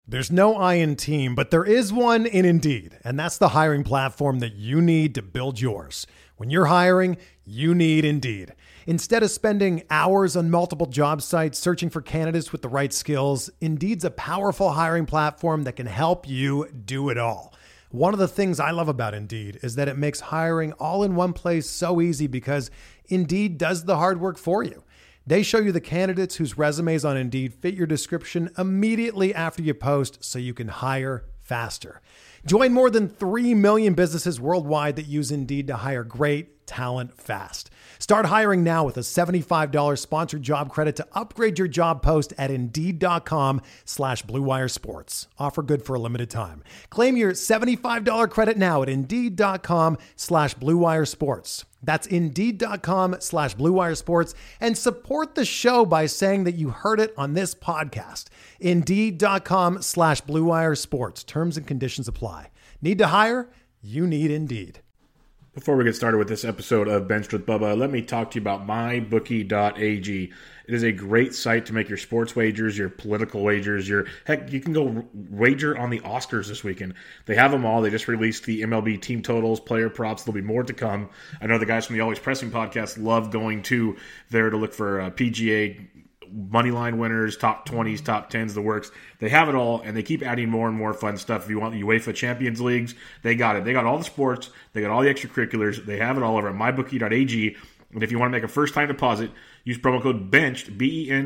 There's no I in team, but there is one in Indeed, and that's the hiring platform that you need to build yours. When you're hiring, you need Indeed. Instead of spending hours on multiple job sites searching for candidates with the right skills, Indeed's a powerful hiring platform that can help you do it all. One of the things I love about Indeed is that it makes hiring all in one place so easy because Indeed does the hard work for you. They show you the candidates whose resumes on Indeed fit your description immediately after you post so you can hire faster. Join more than 3 million businesses worldwide that use Indeed to hire great talent fast. Start hiring now with a $75 sponsored job credit to upgrade your job post at Indeed.com/Blue Wire Sports. Offer good for a limited time. Claim your $75 credit now at Indeed.com/Blue Wire Sports. That's Indeed.com/Blue Wire Sports, and support the show by saying that you heard it on this podcast. Indeed.com/Blue Wire Sports. Terms and conditions apply. Need to hire? You need Indeed. Before we get started with this episode of Benched with Bubba, let me talk to you about MyBookie.ag. It is a great site to make your sports wagers, your political wagers, heck, you can go wager on the Oscars this weekend. They have them all. They just released the MLB team totals, player props. There'll be more to come. I know the guys from the Always Pressing podcast love going to there to look for PGA moneyline winners, top 20s, top 10s, the works. They have it all, and they keep adding more and more fun stuff. If you want the UEFA Champions Leagues, they got it. They got all the sports. They got all the extracurriculars. They have it all over at mybookie.ag. And if you want to make a first-time deposit, use promo code BENCHED,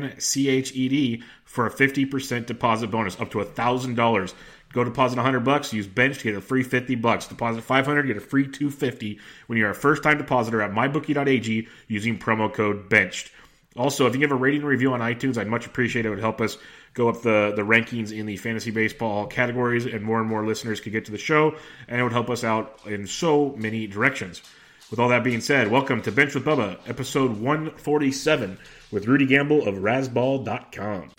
BENCHED, for a 50% deposit bonus up to $1,000. Go deposit $100, use BENCHED, get a free $50. Deposit $500, get a free $250 when you're a first-time depositor at mybookie.ag using promo code BENCHED. Also, if you give a rating and review on iTunes, I'd much appreciate it. It would help us go up the rankings in the fantasy baseball categories, and more listeners could get to the show, and it would help us out in so many directions. With all that being said, welcome to Bench with Bubba, episode 147, with Rudy Gamble of Razzball.com.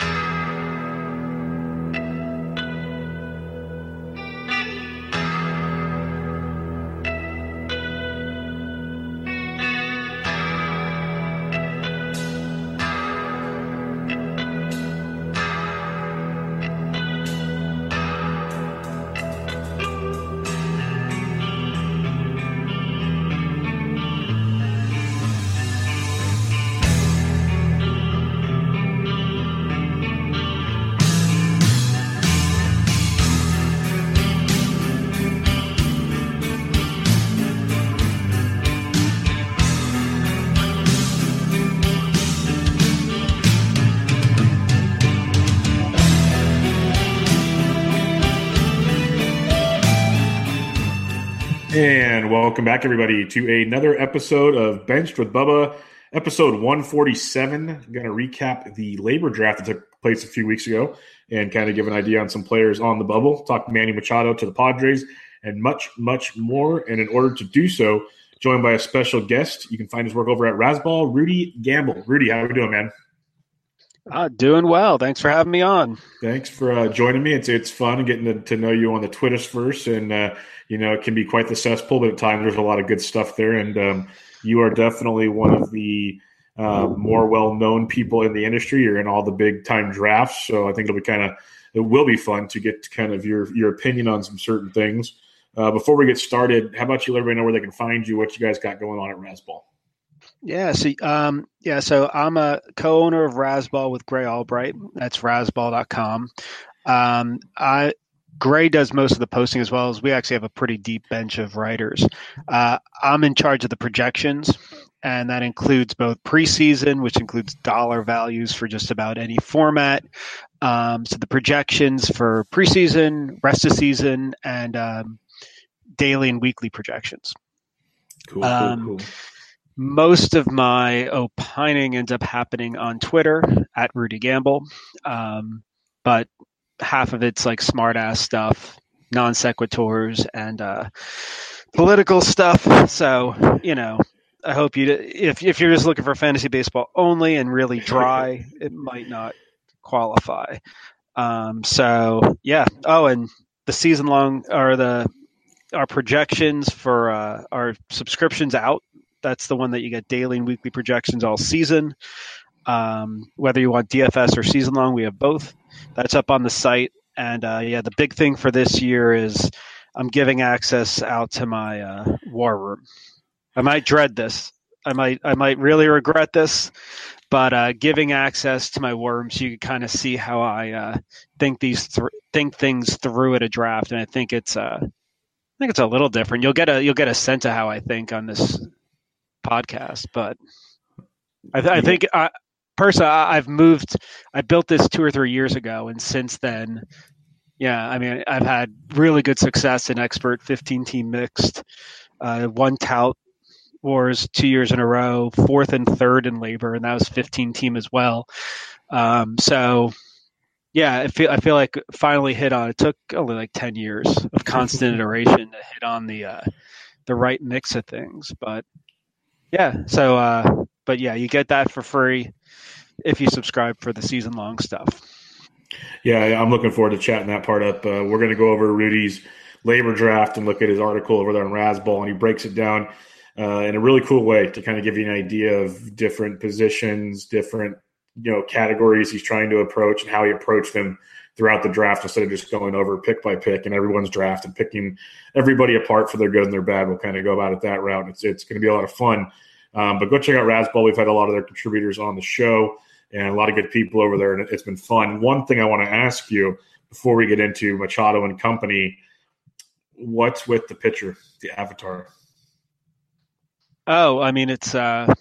And welcome back, everybody, to another episode of Benched with Bubba, episode 147. I'm going to recap the labor draft that took place a few weeks ago and kind of give an idea on some players on the bubble, talk Manny Machado to the Padres, and much, much more. And in order to do so, joined by a special guest, you can find his work over at Razzball, Rudy Gamble. Rudy, how are we doing, man? Doing well. Thanks for having me on. Thanks for joining me. It's fun getting to know you on the Twitterverse, and it can be quite the cesspool, but at times there's a lot of good stuff there. And you are definitely one of the more well-known people in the industry. You're in all the big-time drafts, so I think it will be fun to get kind of your opinion on some certain things. Before we get started, how about you let everybody know where they can find you, what you guys got going on at Razzball? So I'm a co-owner of Razzball with Gray Albright. That's Razzball.com. Gray does most of the posting, as well as we actually have a pretty deep bench of writers. I'm in charge of the projections, and that includes both preseason, which includes dollar values for just about any format. So the projections for preseason, rest of season, and daily and weekly projections. Cool. Most of my opining ends up happening on Twitter at Rudy Gamble, but half of it's like smart ass stuff, non sequiturs, and political stuff. So, I hope if you're just looking for fantasy baseball only and really dry, it might not qualify. Oh, and the season long our projections for our subscriptions out. That's the one that you get daily and weekly projections all season. Whether you want DFS or season long, we have both. That's up on the site. And the big thing for this year is I'm giving access out to my war room. I might dread this. I might really regret this, but giving access to my war room so you can kind of see how I think things through at a draft, and I think it's a little different. You'll get a sense of how I think on this podcast, but I think personally, I built this 2 or 3 years ago, and since then, I mean, I've had really good success in expert 15-team mixed. Won Tout Wars 2 years in a row, 4th and 3rd in labor, and that was 15-team as well. So I feel like finally hit on. It took only like 10 years of constant iteration to hit on the right mix of things, but you get that for free if you subscribe for the season long stuff. Yeah, I'm looking forward to chatting that part up. We're going to go over Rudy's labor draft and look at his article over there on Razzball, and he breaks it down in a really cool way to kind of give you an idea of different positions, different categories he's trying to approach and how he approached them throughout the draft instead of just going over pick by pick and everyone's draft and picking everybody apart for their good and their bad. We'll kind of go about it that route. It's going to be a lot of fun. But go check out Razzball. We've had a lot of their contributors on the show and a lot of good people over there, and it's been fun. One thing I want to ask you before we get into Machado and company, what's with the picture, the avatar? Oh, I mean, it's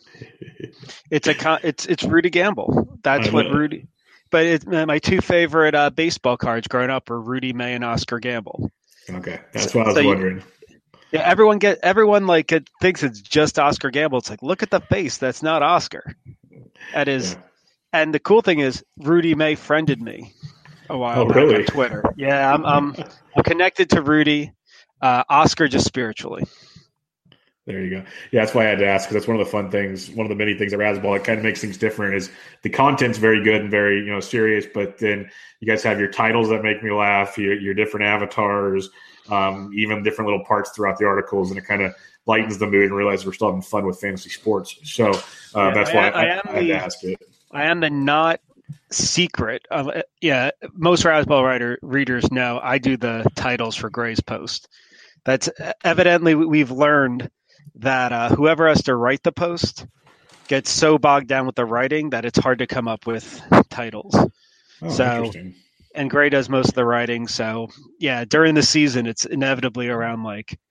Rudy Gamble. That's what Rudy. But my 2 favorite baseball cards growing up are Rudy May and Oscar Gamble. Okay, that's what I was wondering. Yeah, everyone thinks it's just Oscar Gamble. It's like, look at the face. That's not Oscar. That is. Yeah. And the cool thing is, Rudy May friended me a while back on Twitter. Yeah, I'm connected to Rudy. Oscar just spiritually. There you go. Yeah, that's why I had to ask, because that's one of the fun things, one of the many things at Razzball. It kind of makes things different. Is the content's very good and very serious, but then you guys have your titles that make me laugh, your different avatars, even different little parts throughout the articles, and it kind of lightens the mood and realize we're still having fun with fantasy sports. So that's why I had to ask it. I am the not secret. Most Razzball readers know I do the titles for Gray's Post. That's evidently we've learned that whoever has to write the post gets so bogged down with the writing that it's hard to come up with titles. Oh, interesting. And Gray does most of the writing. So during the season, it's inevitably around like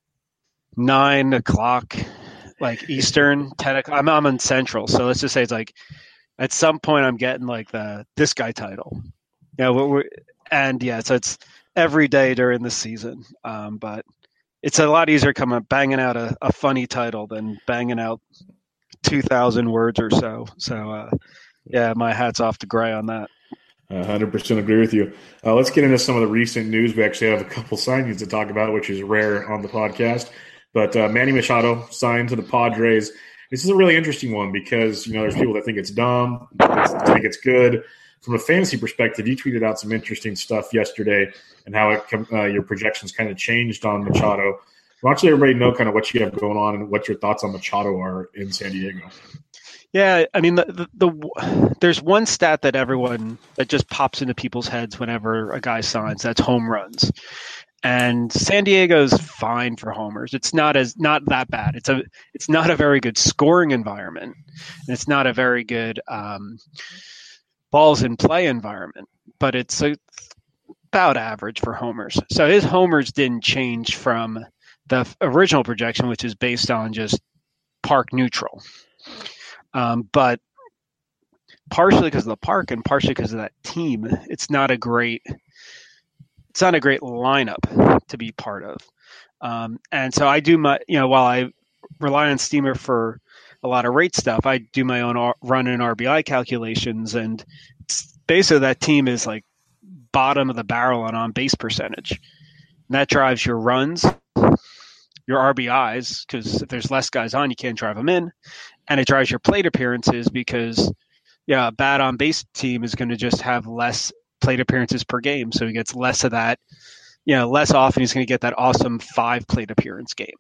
9 o'clock, like Eastern, 10 o'clock. I'm on Central. So let's just say it's like at some point I'm getting like this guy title. So it's every day during the season. But it's a lot easier banging out a funny title than banging out 2,000 words or so. So, my hat's off to Gray on that. 100% agree with you. Let's get into some of the recent news. We actually have a couple signings to talk about, which is rare on the podcast. But Manny Machado signed to the Padres. This is a really interesting one because, there's people that think it's dumb, think it's good. From a fantasy perspective, you tweeted out some interesting stuff yesterday and how your projections kind of changed on Machado. Why don't you let everybody know kind of what you have going on and what your thoughts on Machado are in San Diego? Yeah, I mean, there's one stat that just pops into people's heads whenever a guy signs. That's home runs. And San Diego's fine for homers. It's not that bad. It's not a very good scoring environment, and it's not a very good balls in play environment, but it's about average for homers. So his homers didn't change from the original projection, which is based on just park neutral. But partially because of the park and partially because of that team, it's not a great lineup to be part of. And so I do while I rely on Steamer for a lot of rate stuff, I do my own run and RBI calculations, and basically that team is like bottom of the barrel on base percentage. And that drives your runs, your RBIs, because if there's less guys on, you can't drive them in. And it drives your plate appearances because, a bad on base team is going to just have less plate appearances per game. So he gets less of that, less often he's going to get that awesome 5 plate appearance game.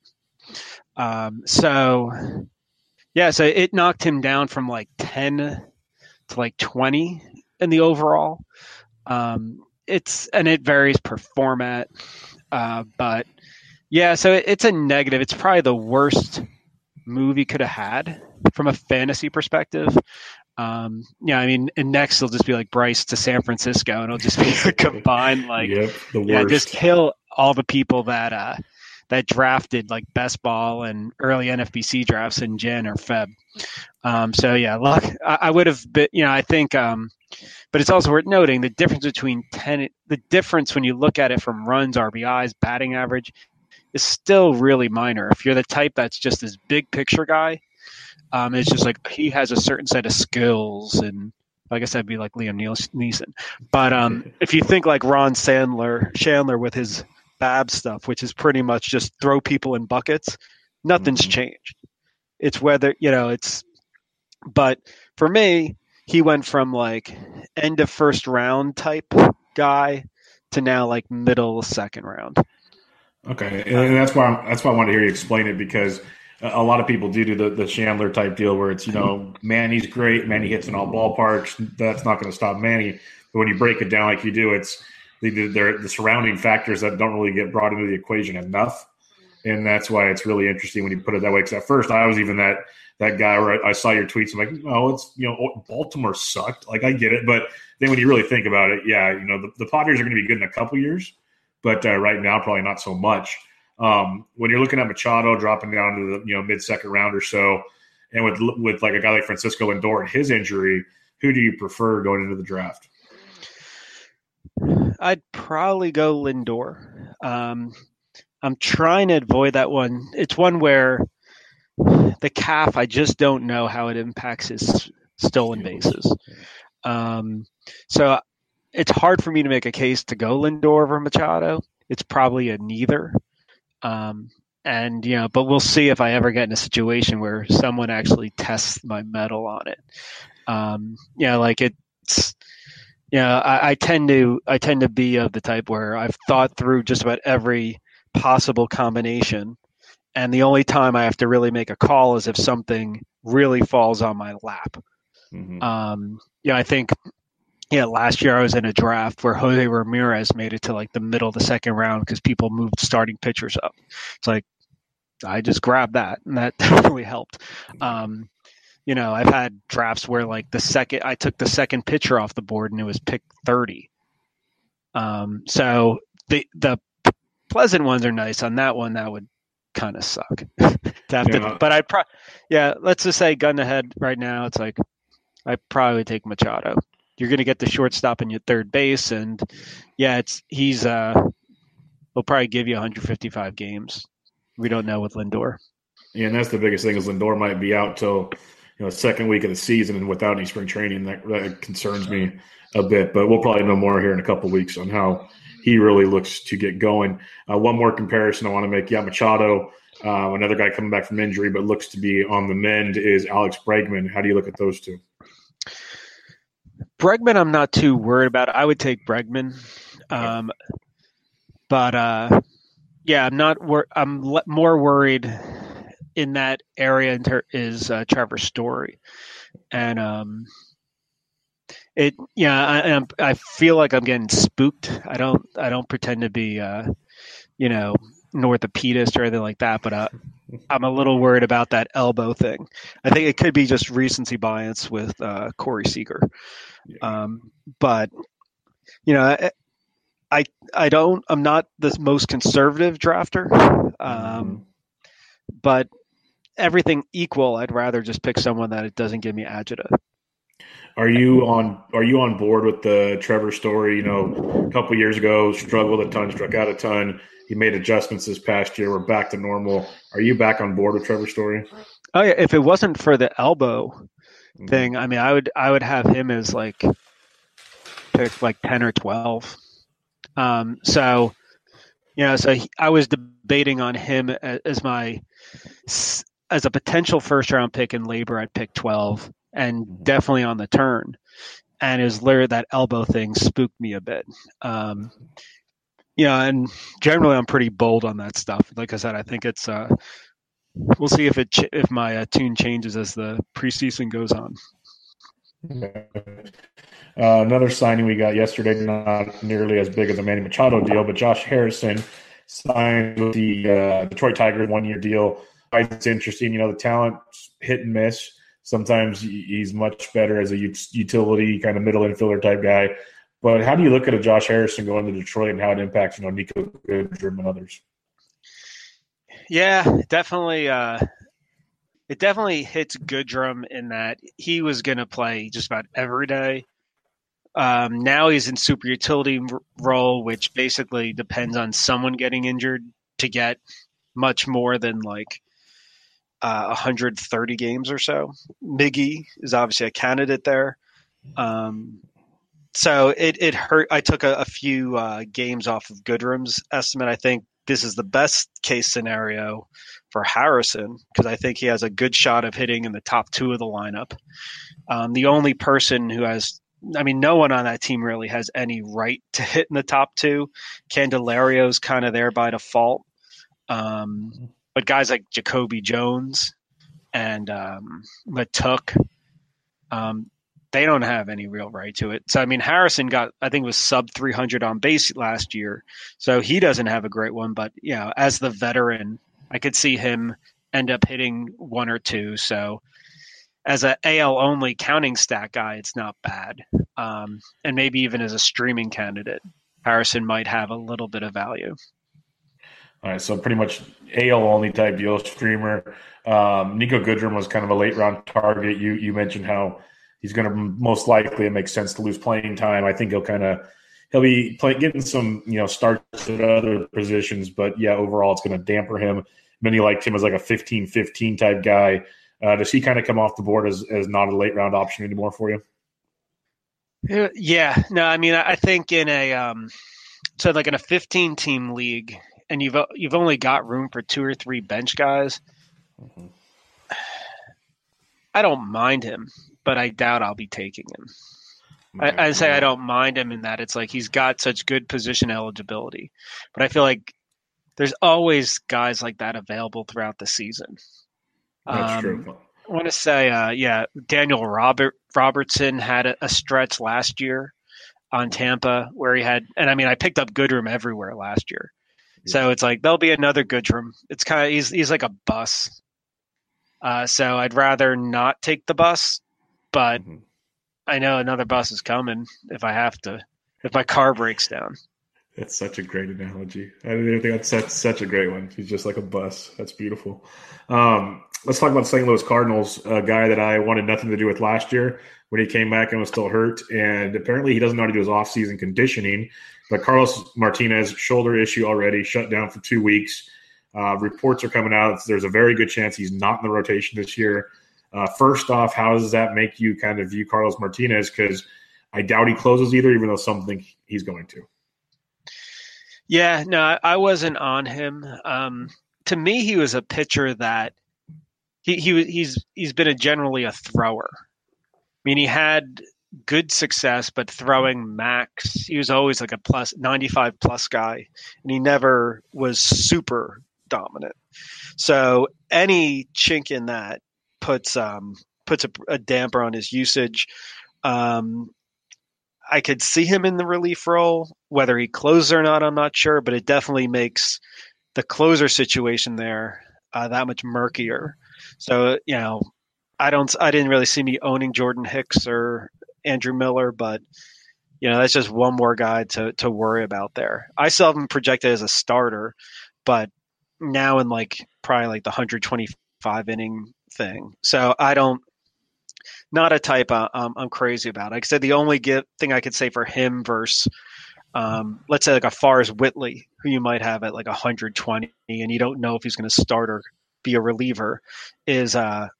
So it knocked him down from like 10 to like 20 in the overall. it varies per format. But yeah, so it's a negative. It's probably the worst move he could have had from a fantasy perspective. Yeah, I mean, and next he'll just be like Bryce to San Francisco, and it'll just be a combined the worst. Yeah, just kill all the people that drafted like best ball and early NFBC drafts in Jan or Feb. So yeah, look, I would have been, I think, but it's also worth noting the difference between the difference when you look at it from runs, RBIs, batting average is still really minor. If you're the type that's just this big picture guy, it's just like he has a certain set of skills, and like I said, be like Liam Neeson. But if you think like Ron Chandler with his BAB stuff, which is pretty much just throw people in buckets, nothing's changed. It's whether but for me, he went from like end of first round type guy to now like middle second round. Okay, and that's why I wanted to hear you explain it, because a lot of people do the Chandler type deal where it's, Manny's great, Manny hits in all ballparks. That's not going to stop Manny. But when you break it down like you do, it's the surrounding factors that don't really get brought into the equation enough. And that's why it's really interesting when you put it that way. Because at first I was even that guy where I saw your tweets. I'm like, oh, it's, Baltimore sucked. Like, I get it. But then when you really think about it, yeah, the Padres are going to be good in a couple years. But right now, probably not so much. When you're looking at Machado dropping down to the mid-second round or so, and with like a guy like Francisco Lindor and his injury, who do you prefer going into the draft? I'd probably go Lindor. I'm trying to avoid that one. It's one where the calf, I just don't know how it impacts his stolen bases. So it's hard for me to make a case to go Lindor over Machado. It's probably a neither. And but we'll see if I ever get in a situation where someone actually tests my mettle on it. Like it's, I tend to be of the type where I've thought through just about every possible combination, and the only time I have to really make a call is if something really falls on my lap. I think. Yeah, last year I was in a draft where Jose Ramirez made it to like the middle of the second round because people moved starting pitchers up. It's like, I just grabbed that, and that definitely helped. I've had drafts where like I took the second pitcher off the board and it was pick 30. So the pleasant ones are nice. On that one, that would kind of suck to have to. But let's just say gun to head right now, it's like I probably take Machado. You're going to get the shortstop in your third base, and he'll probably give you 155 games. We don't know with Lindor. Yeah, and that's the biggest thing is Lindor might be out till second week of the season and without any spring training. That concerns me a bit, but we'll probably know more here in a couple of weeks on how he really looks to get going. One more comparison I want to make. Yeah, Machado, another guy coming back from injury but looks to be on the mend, is Alex Bregman. How do you look at those two? Bregman, I'm not too worried about. I would take Bregman, but I'm not. I'm more worried in that area is Trevor Story, and I feel like I'm getting spooked. I don't pretend to be an orthopedist or anything like that, but I'm a little worried about that elbow thing. I think it could be just recency bias with Corey Seager. But I'm not the most conservative drafter. But everything equal, I'd rather just pick someone that it doesn't give me agita. Are you on board with the Trevor Story? A couple years ago, struggled a ton, struck out a ton. He made adjustments this past year. We're back to normal. Are you back on board with Trevor Story? Oh yeah. If it wasn't for the elbow thing, I mean, I would have him as like pick like 10 or 12. I was debating on him as a potential first round pick in labor at pick 12, and definitely on the turn. And it was literally that elbow thing spooked me a bit. And generally I'm pretty bold on that stuff. Like I said, I think it's we'll see if my tune changes as the preseason goes on. Another signing we got yesterday, not nearly as big as a Manny Machado deal, but Josh Harrison signed with the Detroit Tigers 1-year deal. It's interesting, the talent hit and miss. Sometimes he's much better as a utility kind of middle infielder type guy. But how do you look at a Josh Harrison going to Detroit and how it impacts, Nico Goodrum and others? Yeah, definitely. It definitely hits Goodrum in that he was going to play just about every day. Now he's in super utility role, which basically depends on someone getting injured to get much more than like 130 games or so. Miggy is obviously a candidate there. So it hurt. I took a few games off of Goodrum's estimate. I think this is the best case scenario for Harrison because I think he has a good shot of hitting in the top two of the lineup. The only person who has, no one on that team really has any right to hit in the top two. Candelario's kind of there by default. But guys like Jacoby Jones and Matuk, they don't have any real right to it. So, Harrison got, I think it was sub 300 on base last year. So he doesn't have a great one. But, as the veteran, I could see him end up hitting one or two. So as an AL only counting stat guy, it's not bad. And maybe even as a streaming candidate, Harrison might have a little bit of value. All right, so pretty much AL only type deal, streamer. Nico Goodrum was kind of a late round target. You mentioned how he's going to most likely, it makes sense to lose playing time. I think he'll be getting some starts at other positions, but yeah, overall it's going to damper him. Many liked him as like a 15-15 type guy. Does he kind of come off the board as not a late round option anymore for you? Yeah, no, I think in a so like in a 15 team league, and you've only got room for 2 or 3 bench guys. Mm-hmm. I don't mind him, but I doubt I'll be taking him. Okay. I say I don't mind him in that it's like he's got such good position eligibility, but I feel like there's always guys like that available throughout the season. That's true. I want to say, Daniel Robertson had a stretch last year on Tampa where he had, and I picked up Goodrum everywhere last year. Yeah. So it's like, there'll be another Goodrum. It's kind of, he's like a bus. So I'd rather not take the bus, but I know another bus is coming if I have to, if my car breaks down. That's such a great analogy. I think that's such a great one. He's just like a bus. That's beautiful. Let's talk about the St. Louis Cardinals, a guy that I wanted nothing to do with last year when he came back and was still hurt. And apparently he doesn't know how to do his offseason conditioning. But Carlos Martinez, shoulder issue already, shut down for 2 weeks. Reports are coming out. There's a very good chance he's not in the rotation this year. First off, how does that make you kind of view Carlos Martinez? Because I doubt he closes either, even though some think he's going to. Yeah, no, I wasn't on him. To me, he was a pitcher that he's been generally a thrower. He had good success, but throwing max, he was always like a 95 plus guy, and he never was super dominant. So any chink in that puts a damper on his usage. I could see him in the relief role. Whether he closes or not, I'm not sure, but it definitely makes the closer situation there that much murkier. So, I didn't really see me owning Jordan Hicks or Andrew Miller, but that's just one more guy to worry about there. I still have him projected as a starter, but now in probably the 125 inning thing. So not a type I'm crazy about. Like I said, the only thing I could say for him versus, let's say a Forrest Whitley, who you might have at 120, and you don't know if he's going to start or be a reliever, is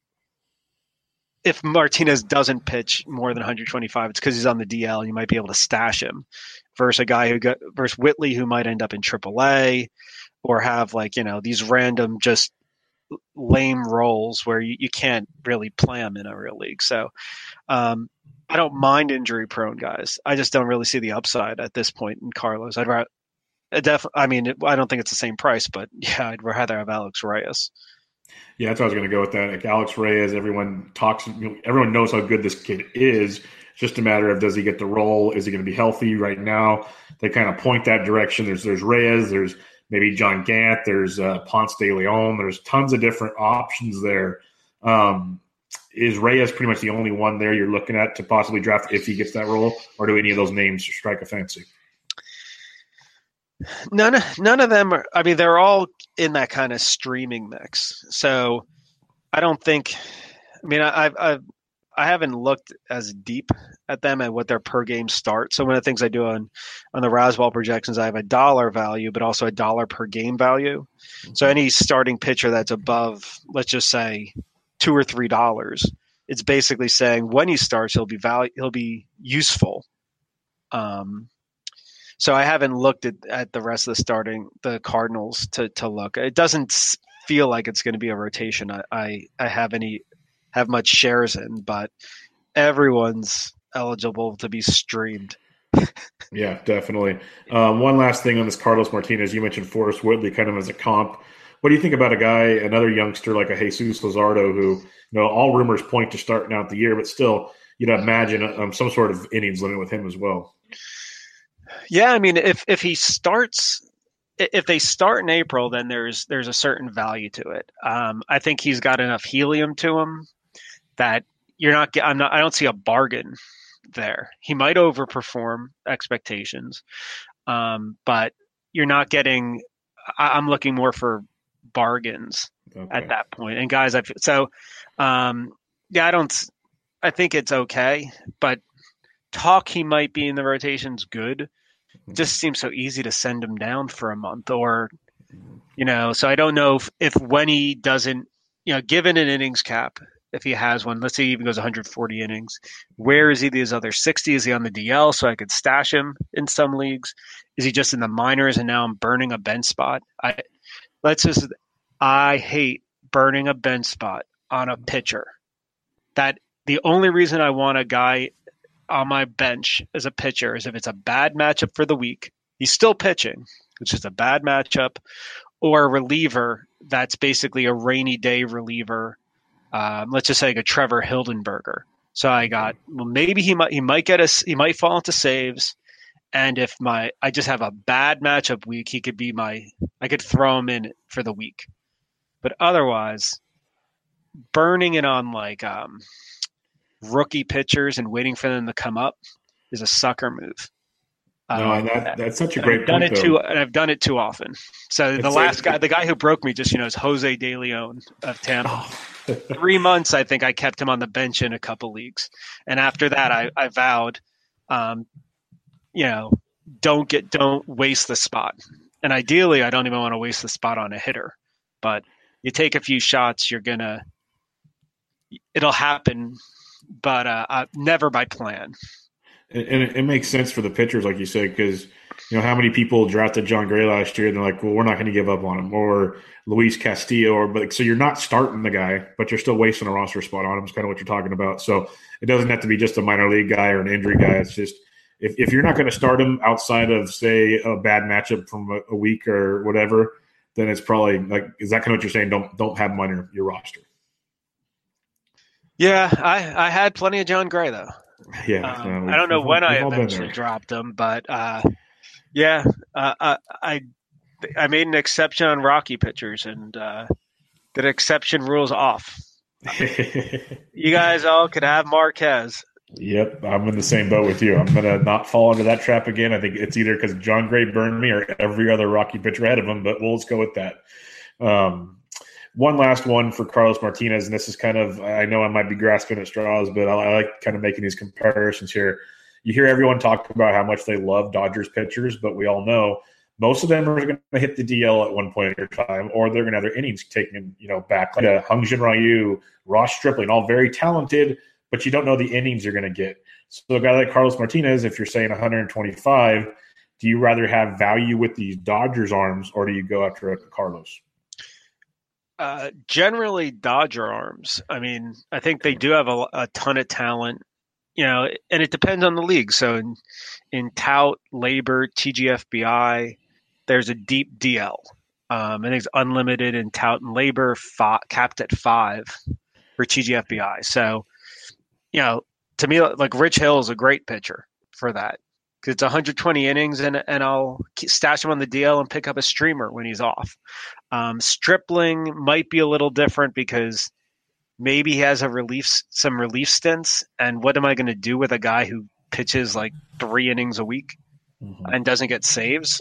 if Martinez doesn't pitch more than 125, it's because he's on the DL, and you might be able to stash him. Versus a guy versus Whitley, who might end up in AAA, or have these random just lame roles where you can't really play them in a real league. So I don't mind injury prone guys. I just don't really see the upside at this point in Carlos. I don't think it's the same price, but yeah, I'd rather have Alex Reyes. Yeah, that's how I was going to go with that. Like Alex Reyes, everyone talks, everyone knows how good this kid is. It's just a matter of does he get the role? Is he going to be healthy right now? They kind of point that direction. There's Reyes, there's maybe John Gant, there's Ponce de Leon. There's tons of different options there. Is Reyes pretty much the only one there you're looking at to possibly draft if he gets that role, or do any of those names strike a fancy? None of them are. I mean, they're all in that kind of streaming mix. So I don't think. I mean, I haven't looked as deep at them and what their per game start. So one of the things I do on the Razzball projections, I have a dollar value, but also a dollar per game value. So any starting pitcher that's above, let's just say, $2 or $3, it's basically saying when he starts, he'll be useful. So I haven't looked at the rest of the Cardinals to look. It doesn't feel like it's going to be a rotation. I have much shares in, but everyone's eligible to be streamed. Yeah, definitely. One last thing on this Carlos Martinez. You mentioned Forrest Whitley kind of as a comp. What do you think about another youngster like a Jesus Luzardo who, all rumors point to starting out the year, but still, you'd imagine some sort of innings limit with him as well. Yeah, I mean, if they start in April, then there's a certain value to it. I think he's got enough helium to him that I don't see a bargain there. He might overperform expectations, but you're not getting. I'm looking more for bargains at that point. And guys, I think it's okay, but talk he might be in the rotation's good. It just seems so easy to send him down for a month, or so I don't know if when he doesn't, given an innings cap, if he has one, let's say he even goes 140 innings, where is he these other 60? Is he on the DL so I could stash him in some leagues? Is he just in the minors and now I'm burning a bench spot? I hate burning a bench spot on a pitcher. That the only reason I want a guy on my bench as a pitcher is if it's a bad matchup for the week. He's still pitching, which is a bad matchup, or a reliever that's basically a rainy day reliever. Let's just say like a Trevor Hildenberger. So I got, maybe he might fall into saves. And if I just have a bad matchup week, he could be I could throw him in for the week. But otherwise, burning it on rookie pitchers and waiting for them to come up is a sucker move. No, and that's such a great point. I've done it too often. So the guy who broke me just is Jose De Leon of Tampa. 3 months, I think I kept him on the bench in a couple leagues, and after that, I vowed, don't waste the spot. And ideally, I don't even want to waste the spot on a hitter, but you take a few shots, it'll happen, but never by plan. And it makes sense for the pitchers, like you said, because how many people drafted John Gray last year and they're like, well, we're not going to give up on him, or Luis Castillo, so you're not starting the guy, but you're still wasting a roster spot on him. Is kind of what you're talking about. So it doesn't have to be just a minor league guy or an injury guy. It's just if you're not going to start him outside of, say, a bad matchup from a week or whatever, then it's probably is that kind of what you're saying? Don't have him on your roster. Yeah, I had plenty of John Gray though. Yeah, I don't know when I eventually dropped him, but I made an exception on Rocky pitchers, and the exception rules off. You guys all could have Marquez. Yep, I'm in the same boat with you. I'm going to not fall into that trap again. I think it's either because John Gray burned me or every other Rocky pitcher ahead of him, but let's go with that. One last one for Carlos Martinez, and this is kind of, I know I might be grasping at straws, but I like kind of making these comparisons here. You hear everyone talk about how much they love Dodgers pitchers, but we all know most of them are going to hit the DL at one point in their time, or they're going to have their innings taken back. Like Hyun-Jin Ryu, Ross Stripling, all very talented, but you don't know the innings you're going to get. So a guy like Carlos Martinez, if you're saying 125, do you rather have value with these Dodgers arms, or do you go after Carlos? Generally Dodger arms. I mean, I think they do have a ton of talent, and it depends on the league. So in Tout, Labor, TGFBI, there's a deep DL. I think it's unlimited in tout and labor, capped at 5 for TGFBI. So, to me, like Rich Hill is a great pitcher for that because it's 120 innings, and I'll stash him on the DL and pick up a streamer when he's off. Stripling might be a little different because maybe he has some relief stints, and what am I going to do with a guy who pitches like 3 innings a week and doesn't get saves?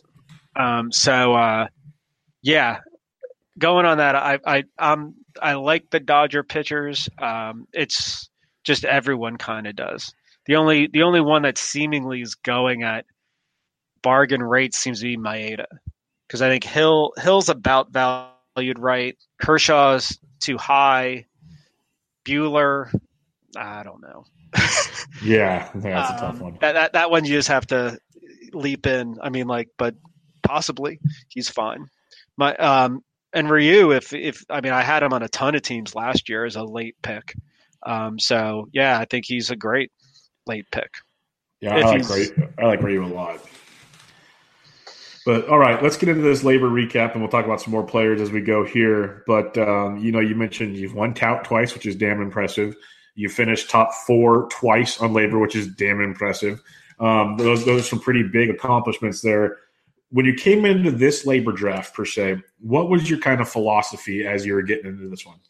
Yeah, going on that, I like the Dodger pitchers. It's just everyone kind of does. The only one that seemingly is going at bargain rates seems to be Maeda, because I think Hill's about valued right. Kershaw's too high. Bueller, I don't know. Yeah, that's a tough one. That one you just have to leap in. I mean, but possibly he's fine. And Ryu, if I had him on a ton of teams last year as a late pick. So yeah, I think he's a great late pick. Yeah, I like Ryu a lot. But all right, let's get into this labor recap, and we'll talk about some more players as we go here. But you mentioned you've won tout twice, which is damn impressive. You finished top 4 twice on labor, which is damn impressive. Those are some pretty big accomplishments there. When you came into this labor draft per se, what was your kind of philosophy as you were getting into this one?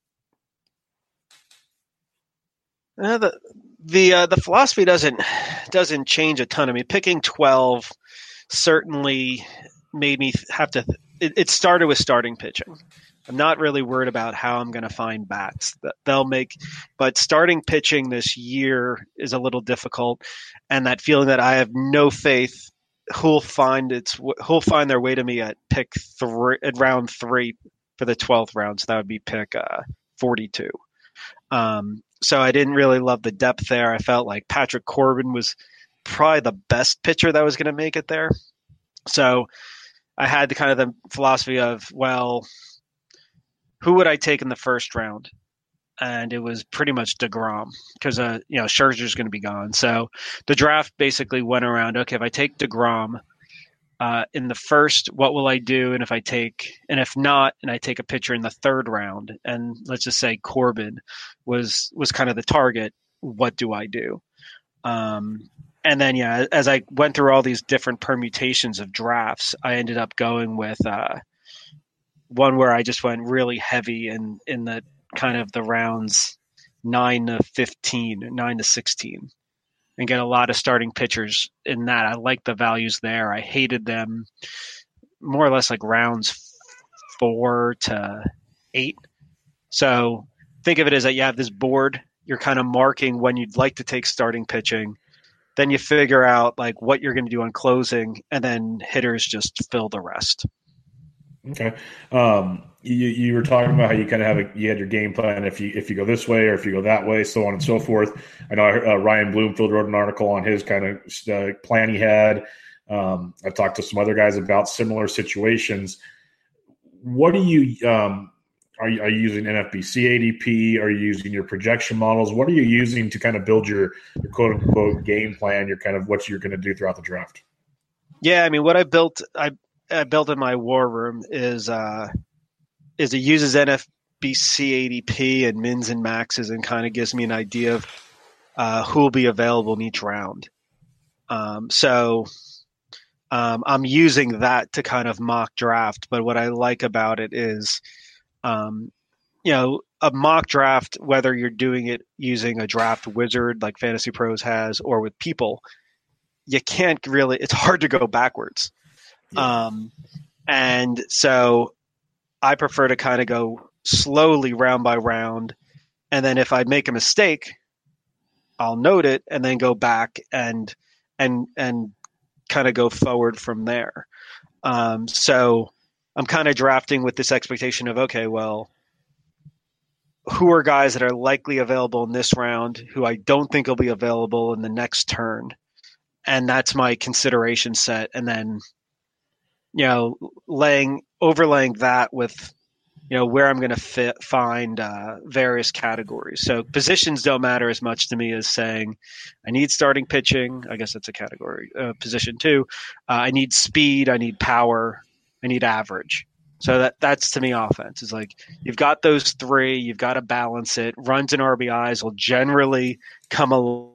The philosophy doesn't change a ton. I mean, picking 12 certainly made me have to. It started with starting pitching. I'm not really worried about how I'm going to find bats that they'll make, but starting pitching this year is a little difficult, and that feeling that I have no faith who'll find their way to me at pick 3 at round 3 for the 12th round. So that would be pick 42. So I didn't really love the depth there. I felt like Patrick Corbin was probably the best pitcher that was going to make it there. So I had the philosophy of, well, who would I take in the first round? And it was pretty much DeGrom because, Scherzer's going to be gone. So the draft basically went around, okay, if I take DeGrom in the first, what will I do? And if not, and I take a pitcher in the 3rd round, and let's just say Corbin was kind of the target, what do I do? And then, as I went through all these different permutations of drafts, I ended up going with one where I just went really heavy in the kind of the rounds 9 to 15, 9 to 16, and get a lot of starting pitchers in that. I like the values there. I hated them more or less like rounds 4 to 8. So think of it as that you have this board. You're kind of marking when you'd like to take starting pitching. Then you figure out like what you're going to do on closing, and then hitters just fill the rest. Okay. You were talking about how you kind of you had your game plan if you go this way or if you go that way, so on and so forth. I know Ryan Bloomfield wrote an article on his kind of plan he had. I've talked to some other guys about similar situations. What do you are you using NFBC ADP? Are you using your projection models? What are you using to kind of build your quote unquote game plan? Your kind of what you're going to do throughout the draft? Yeah, I mean, what I built in my war room is it uses NFBC ADP and mins and maxes and kind of gives me an idea of who will be available in each round. So I'm using that to kind of mock draft. But what I like about it is, a mock draft, whether you're doing it using a draft wizard like Fantasy Pros has or with people, you can't really, it's hard to go backwards. Yeah. And so I prefer to kind of go slowly round by round. And then if I make a mistake, I'll note it and then go back and kind of go forward from there. So I'm kind of drafting with this expectation of, okay, well, who are guys that are likely available in this round who I don't think will be available in the next turn? And that's my consideration set. And then, overlaying that with, where I'm going to find various categories. So positions don't matter as much to me as saying I need starting pitching. I guess that's a category, position too. I need speed. I need power. I need average. So that's to me offense. Is like you've got those three, you've got to balance it. Runs and RBIs will generally come along.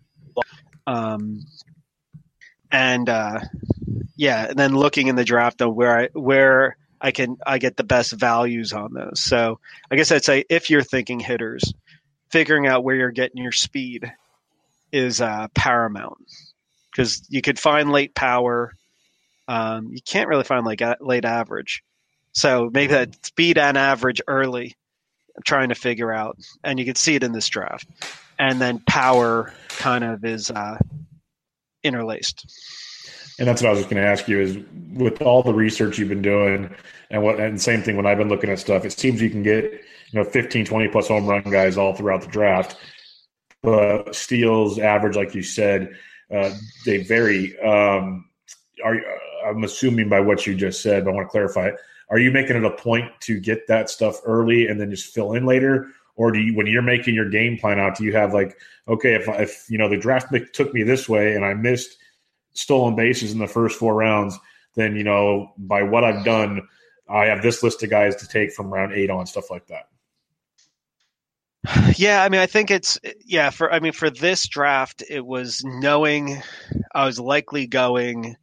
And then looking in the draft of where I get the best values on those. So I guess I'd say if you're thinking hitters, figuring out where you're getting your speed is paramount, because you could find late power. You can't really find like late average. So maybe that speed and average early, I'm trying to figure out, and you can see it in this draft. And then power kind of is interlaced. And that's what I was just going to ask you is, with all the research you've been doing and same thing when I've been looking at stuff, it seems you can get 15, 20 plus home run guys all throughout the draft. But steals, average, like you said, they vary. I'm assuming by what you just said, but I want to clarify it. Are you making it a point to get that stuff early and then just fill in later? Or do you, when you're making your game plan out, do you have like, okay, if the draft pick took me this way and I missed stolen bases in the first 4 rounds, then, by what I've done, I have this list of guys to take from round 8 on, stuff like that? Yeah, I mean, I think for this draft, it was knowing I was likely going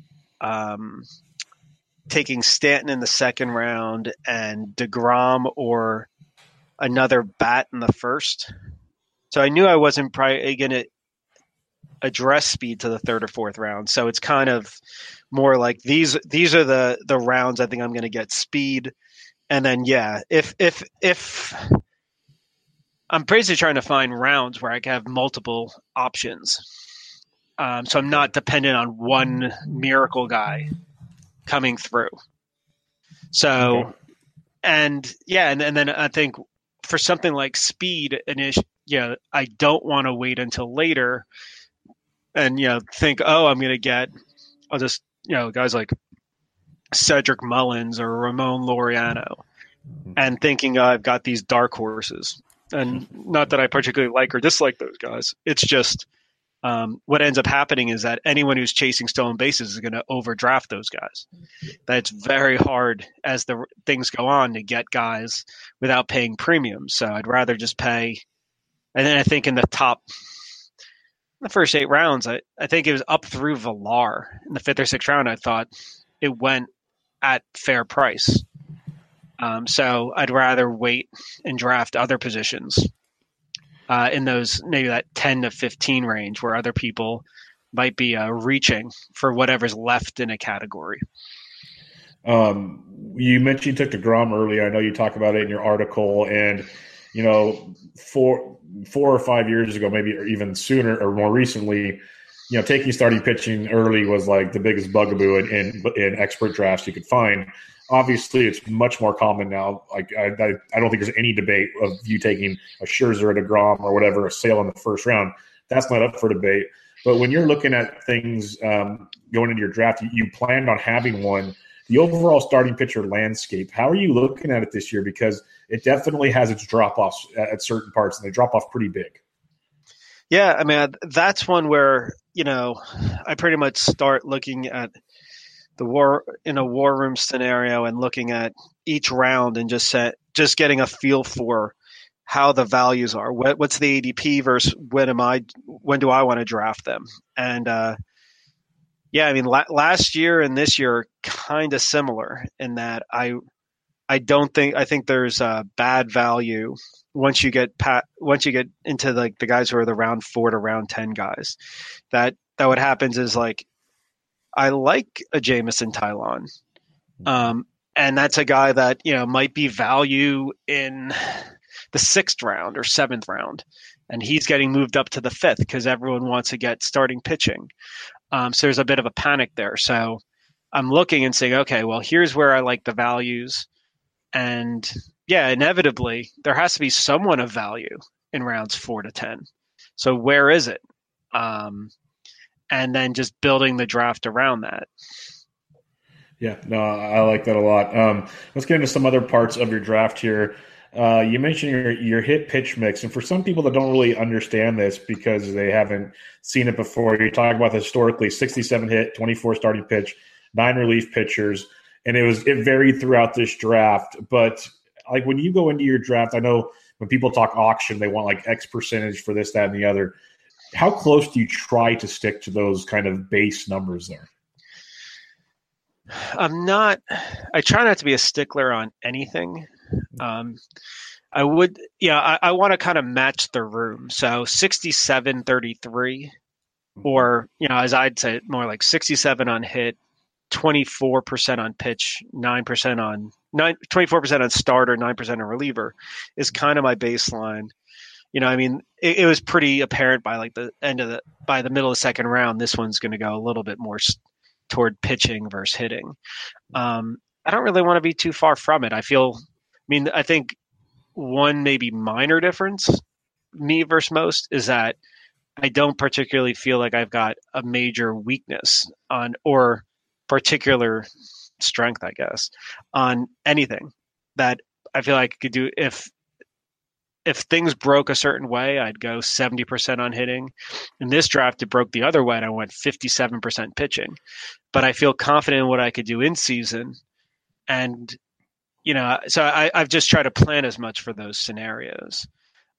taking Stanton in the second round and DeGrom or another bat in the first. So I knew I wasn't probably going to address speed to the third or fourth round. So it's kind of more like these are the rounds I think I'm going to get speed. And then, if I'm basically trying to find rounds where I can have multiple options. So I'm not dependent on one miracle guy coming through. So, okay. and then I think for something like speed, I don't want to wait until later and, think, I'm going to I'll just, guys like Cedric Mullins or Ramon Laureano, and thinking I've got these dark horses. And not that I particularly like or dislike those guys. It's just what ends up happening is that anyone who's chasing stolen bases is going to overdraft those guys. That's very hard as the things go on to get guys without paying premiums. So I'd rather just pay. And then I think in the first 8 rounds, I think it was up through Villar in the 5th or 6th round. I thought it went at fair price. So I'd rather wait and draft other positions in those, maybe that 10 to 15 range, where other people might be reaching for whatever's left in a category. You mentioned you took DeGrom early. I know you talk about it in your article, and 4 or 5 years ago, maybe or even sooner or more recently, taking starting pitching early was like the biggest bugaboo in expert drafts you could find. Obviously, it's much more common now. Like I don't think there's any debate of you taking a Scherzer, a DeGrom, or whatever, a Sale in the first round. That's not up for debate. But when you're looking at things going into your draft, you planned on having one. The overall starting pitcher landscape, how are you looking at it this year? Because it definitely has its drop-offs at certain parts, and they drop off pretty big. Yeah, I mean, that's one where, I pretty much start looking at the war room scenario and looking at each round and just getting a feel for how the values are. What's the ADP versus when do I want to draft them? And I mean, last year and this year are kind of similar in that I think there's a bad value once you get into like the guys who are the round 4 to round 10 guys. That what happens is, like, I like a Jameson Tylon. And that's a guy that, might be value in the 6th round or 7th round. And he's getting moved up to the 5th because everyone wants to get starting pitching. So there's a bit of a panic there. So I'm looking and saying, okay, well, here's where I like the values. And inevitably there has to be someone of value in rounds 4 to 10. So where is it? And then just building the draft around that. Yeah, no, I like that a lot. Let's get into some other parts of your draft here. You mentioned your hit pitch mix, and for some people that don't really understand this because they haven't seen it before, you're talking about historically 67 hit, 24 starting pitch, 9 relief pitchers. and it varied throughout this draft. But like when you go into your draft, I know when people talk auction, they want like X percentage for this, that, and the other. How close do you try to stick to those kind of base numbers there? I try not to be a stickler on anything. I would, I want to kind of match the room. So 67-33, or, as I'd say, more like 67 on hit, 24% on pitch, 24% on starter, 9% on reliever is kind of my baseline. It was pretty apparent by like by the middle of the second round, this one's going to go a little bit more toward pitching versus hitting. I don't really want to be too far from it. I think one maybe minor difference, me versus most, is that I don't particularly feel like I've got a major weakness or particular strength, I guess, on anything that I feel like I could do. If things broke a certain way, I'd go 70% on hitting. In this draft, it broke the other way, and I went 57% pitching. But I feel confident in what I could do in season. And, so I've just tried to plan as much for those scenarios.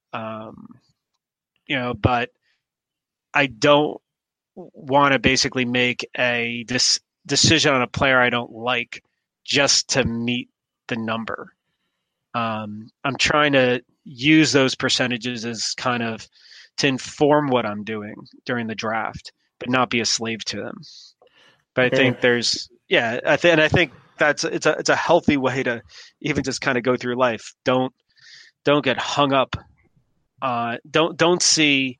But I don't want to basically make a decision on a player I don't like just to meet the number. I'm trying to use those percentages as kind of to inform what I'm doing during the draft, but not be a slave to them. But I think I think it's a healthy way to even just kind of go through life. Don't get hung up. Don't see,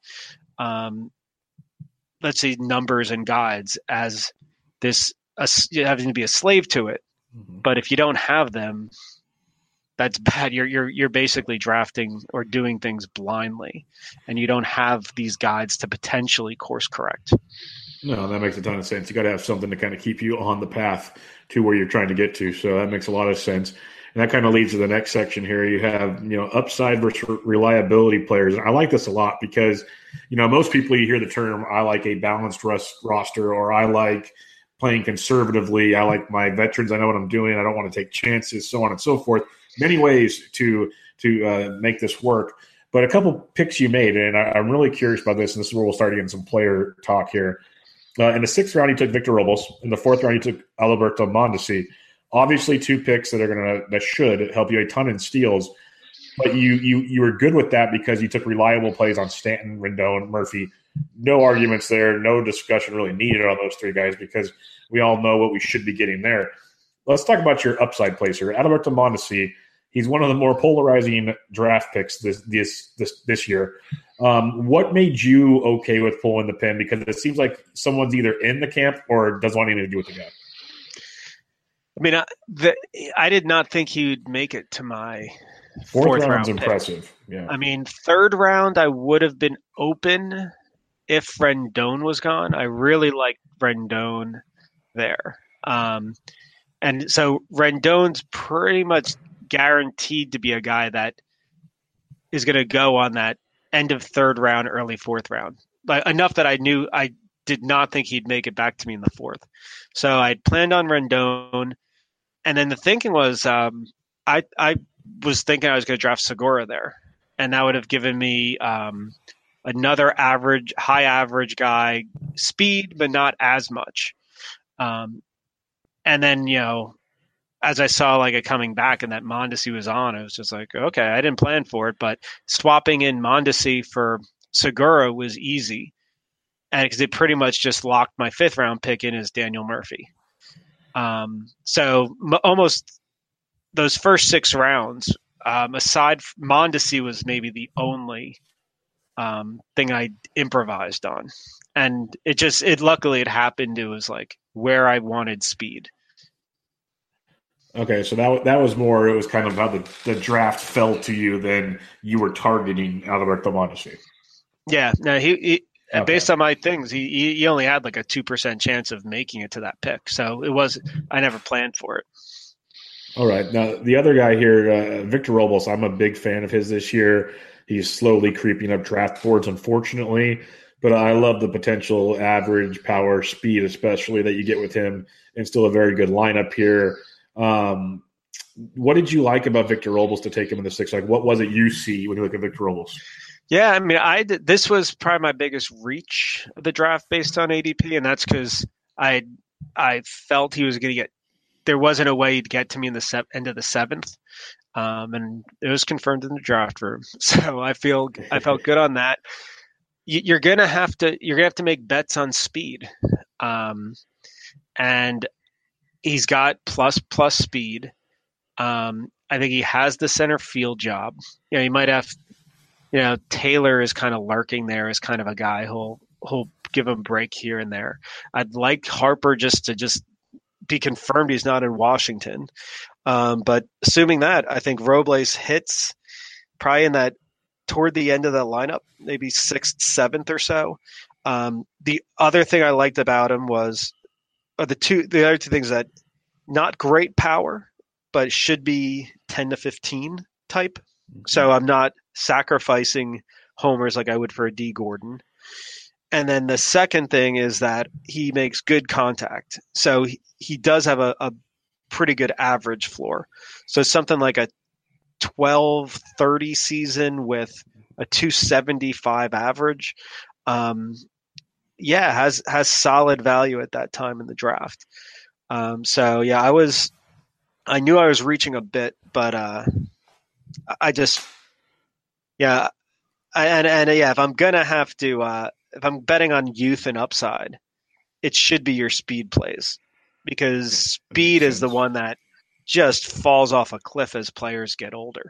let's see, numbers and guides as this having to be a slave to it. Mm-hmm. But if you don't have them, that's bad. You're basically drafting or doing things blindly, and you don't have these guides to potentially course correct. No, that makes a ton of sense. You got to have something to kind of keep you on the path to where you're trying to get to. So that makes a lot of sense. And that kind of leads to the next section here. You have, upside versus reliability players. And I like this a lot because, most people, you hear the term, I like a balanced roster, or I like playing conservatively. I like my veterans. I know what I'm doing. I don't want to take chances, so on and so forth. Many ways to make this work. But a couple picks you made, and I'm really curious about this, and this is where we'll start getting some player talk here. In the 6th round, you took Victor Robles. In the 4th round, you took Alberto Mondesi. Obviously, 2 picks that should help you a ton in steals. But you were good with that because you took reliable plays on Stanton, Rendon, Murphy. No arguments there. No discussion really needed on those 3 guys because we all know what we should be getting there. Let's talk about your upside plays here. Alberto Mondesi, he's one of the more polarizing draft picks this year. What made you okay with pulling the pin? Because it seems like someone's either in the camp or doesn't want anything to do with the guy. I did not think he would make it to my 4th round. Impressive. Yeah. 3rd round, I would have been open if Rendon was gone. I really liked Rendon there. And so Rendon's pretty much guaranteed to be a guy that is going to go on that end of 3rd round, early 4th round. Like, enough that I knew I did not think he'd make it back to me in the 4th. So I planned on Rendon. And then the thinking was I was thinking I was going to draft Segura there. And that would have given me another high average guy, speed, but not as much. And then, as I saw like it coming back and that Mondesi was on, I was just like, okay, I didn't plan for it, but swapping in Mondesi for Segura was easy. And because it pretty much just locked my 5th round pick in as Daniel Murphy. So almost those first 6 rounds, aside from Mondesi, was maybe the only thing I improvised on. And luckily it happened. It was like where I wanted speed. Okay, so that was more. It was kind of how the draft fell to you than you were targeting Alberto Mondesi. Yeah, no, he okay. Based on my things, he only had like a 2% chance of making it to that pick. So I never planned for it. All right, now the other guy here, Victor Robles. I'm a big fan of his this year. He's slowly creeping up draft boards, unfortunately, but I love the potential average power, speed, especially that you get with him, and still a very good lineup here. What did you like about Victor Robles to take him in the sixth? Like, what was it you see when you look at Victor Robles? Yeah, I mean, this was probably my biggest reach of the draft based on ADP, and that's because I felt he was going to get. There wasn't a way he'd get to me in the end of the seventh, and it was confirmed in the draft room. So I felt good on that. You're gonna have to make bets on speed, and he's got plus speed. I think he has the center field job. You know, he might have. You know, Taylor is kind of lurking there as kind of a guy who'll give him a break here and there. I'd like Harper to be confirmed he's not in Washington. But assuming that, I think Robles hits probably in that toward the end of the lineup, maybe sixth, seventh or so. The other thing I liked about him was the other two things that not great power, but should be 10 to 15 type. So I'm not sacrificing homers like I would for a D Gordon. And then the second thing is that he makes good contact. So he does have a pretty good average floor. So something like a 12-30 season with a 275 average, has solid value at that time in the draft. So yeah, I knew I was reaching a bit, but if I'm gonna have to, if I'm betting on youth and upside, it should be your speed plays, because speed is the one that just falls off a cliff as players get older.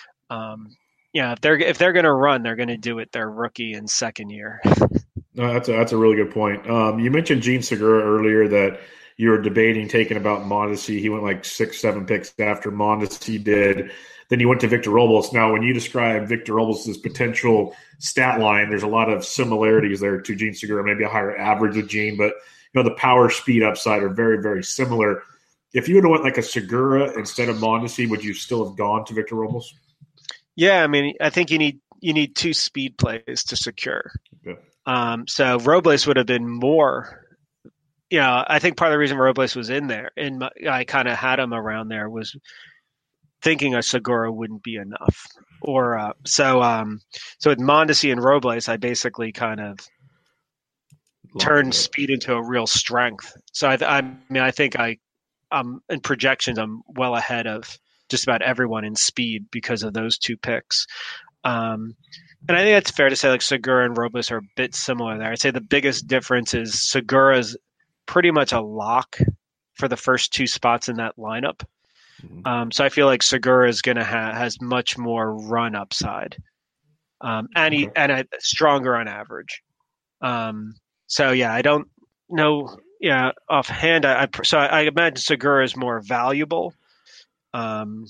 If they're gonna run, they're gonna do it their rookie and second year. No, that's a really good point. You mentioned Jean Segura earlier that you were debating taking about Mondesi. He went like 6-7 picks after Mondesi did. Then you went to Victor Robles. Now, when you describe Victor Robles' potential stat line, there's a lot of similarities there to Jean Segura, maybe a higher average with Jean, but the power speed upside are very, very similar. If you would have went like a Segura instead of Mondesi, would you still have gone to Victor Robles? Yeah, I mean, I think you need two speed plays to secure. Okay. So Robles would have been more. I think part of the reason Robles was in there, and I kind of had him around there, was thinking a Segura wouldn't be enough. So with Mondesi and Robles, I basically kind of turned speed into a real strength. So I think in projections, I'm well ahead of just about everyone in speed because of those two picks. And I think it's fair to say like Segura and Robles are a bit similar there. I'd say the biggest difference is Segura's pretty much a lock for the first two spots in that lineup. So I feel like Segura is going to has much more run upside, and a stronger on average. So yeah, I don't know. Yeah, offhand, I imagine Segura is more valuable. The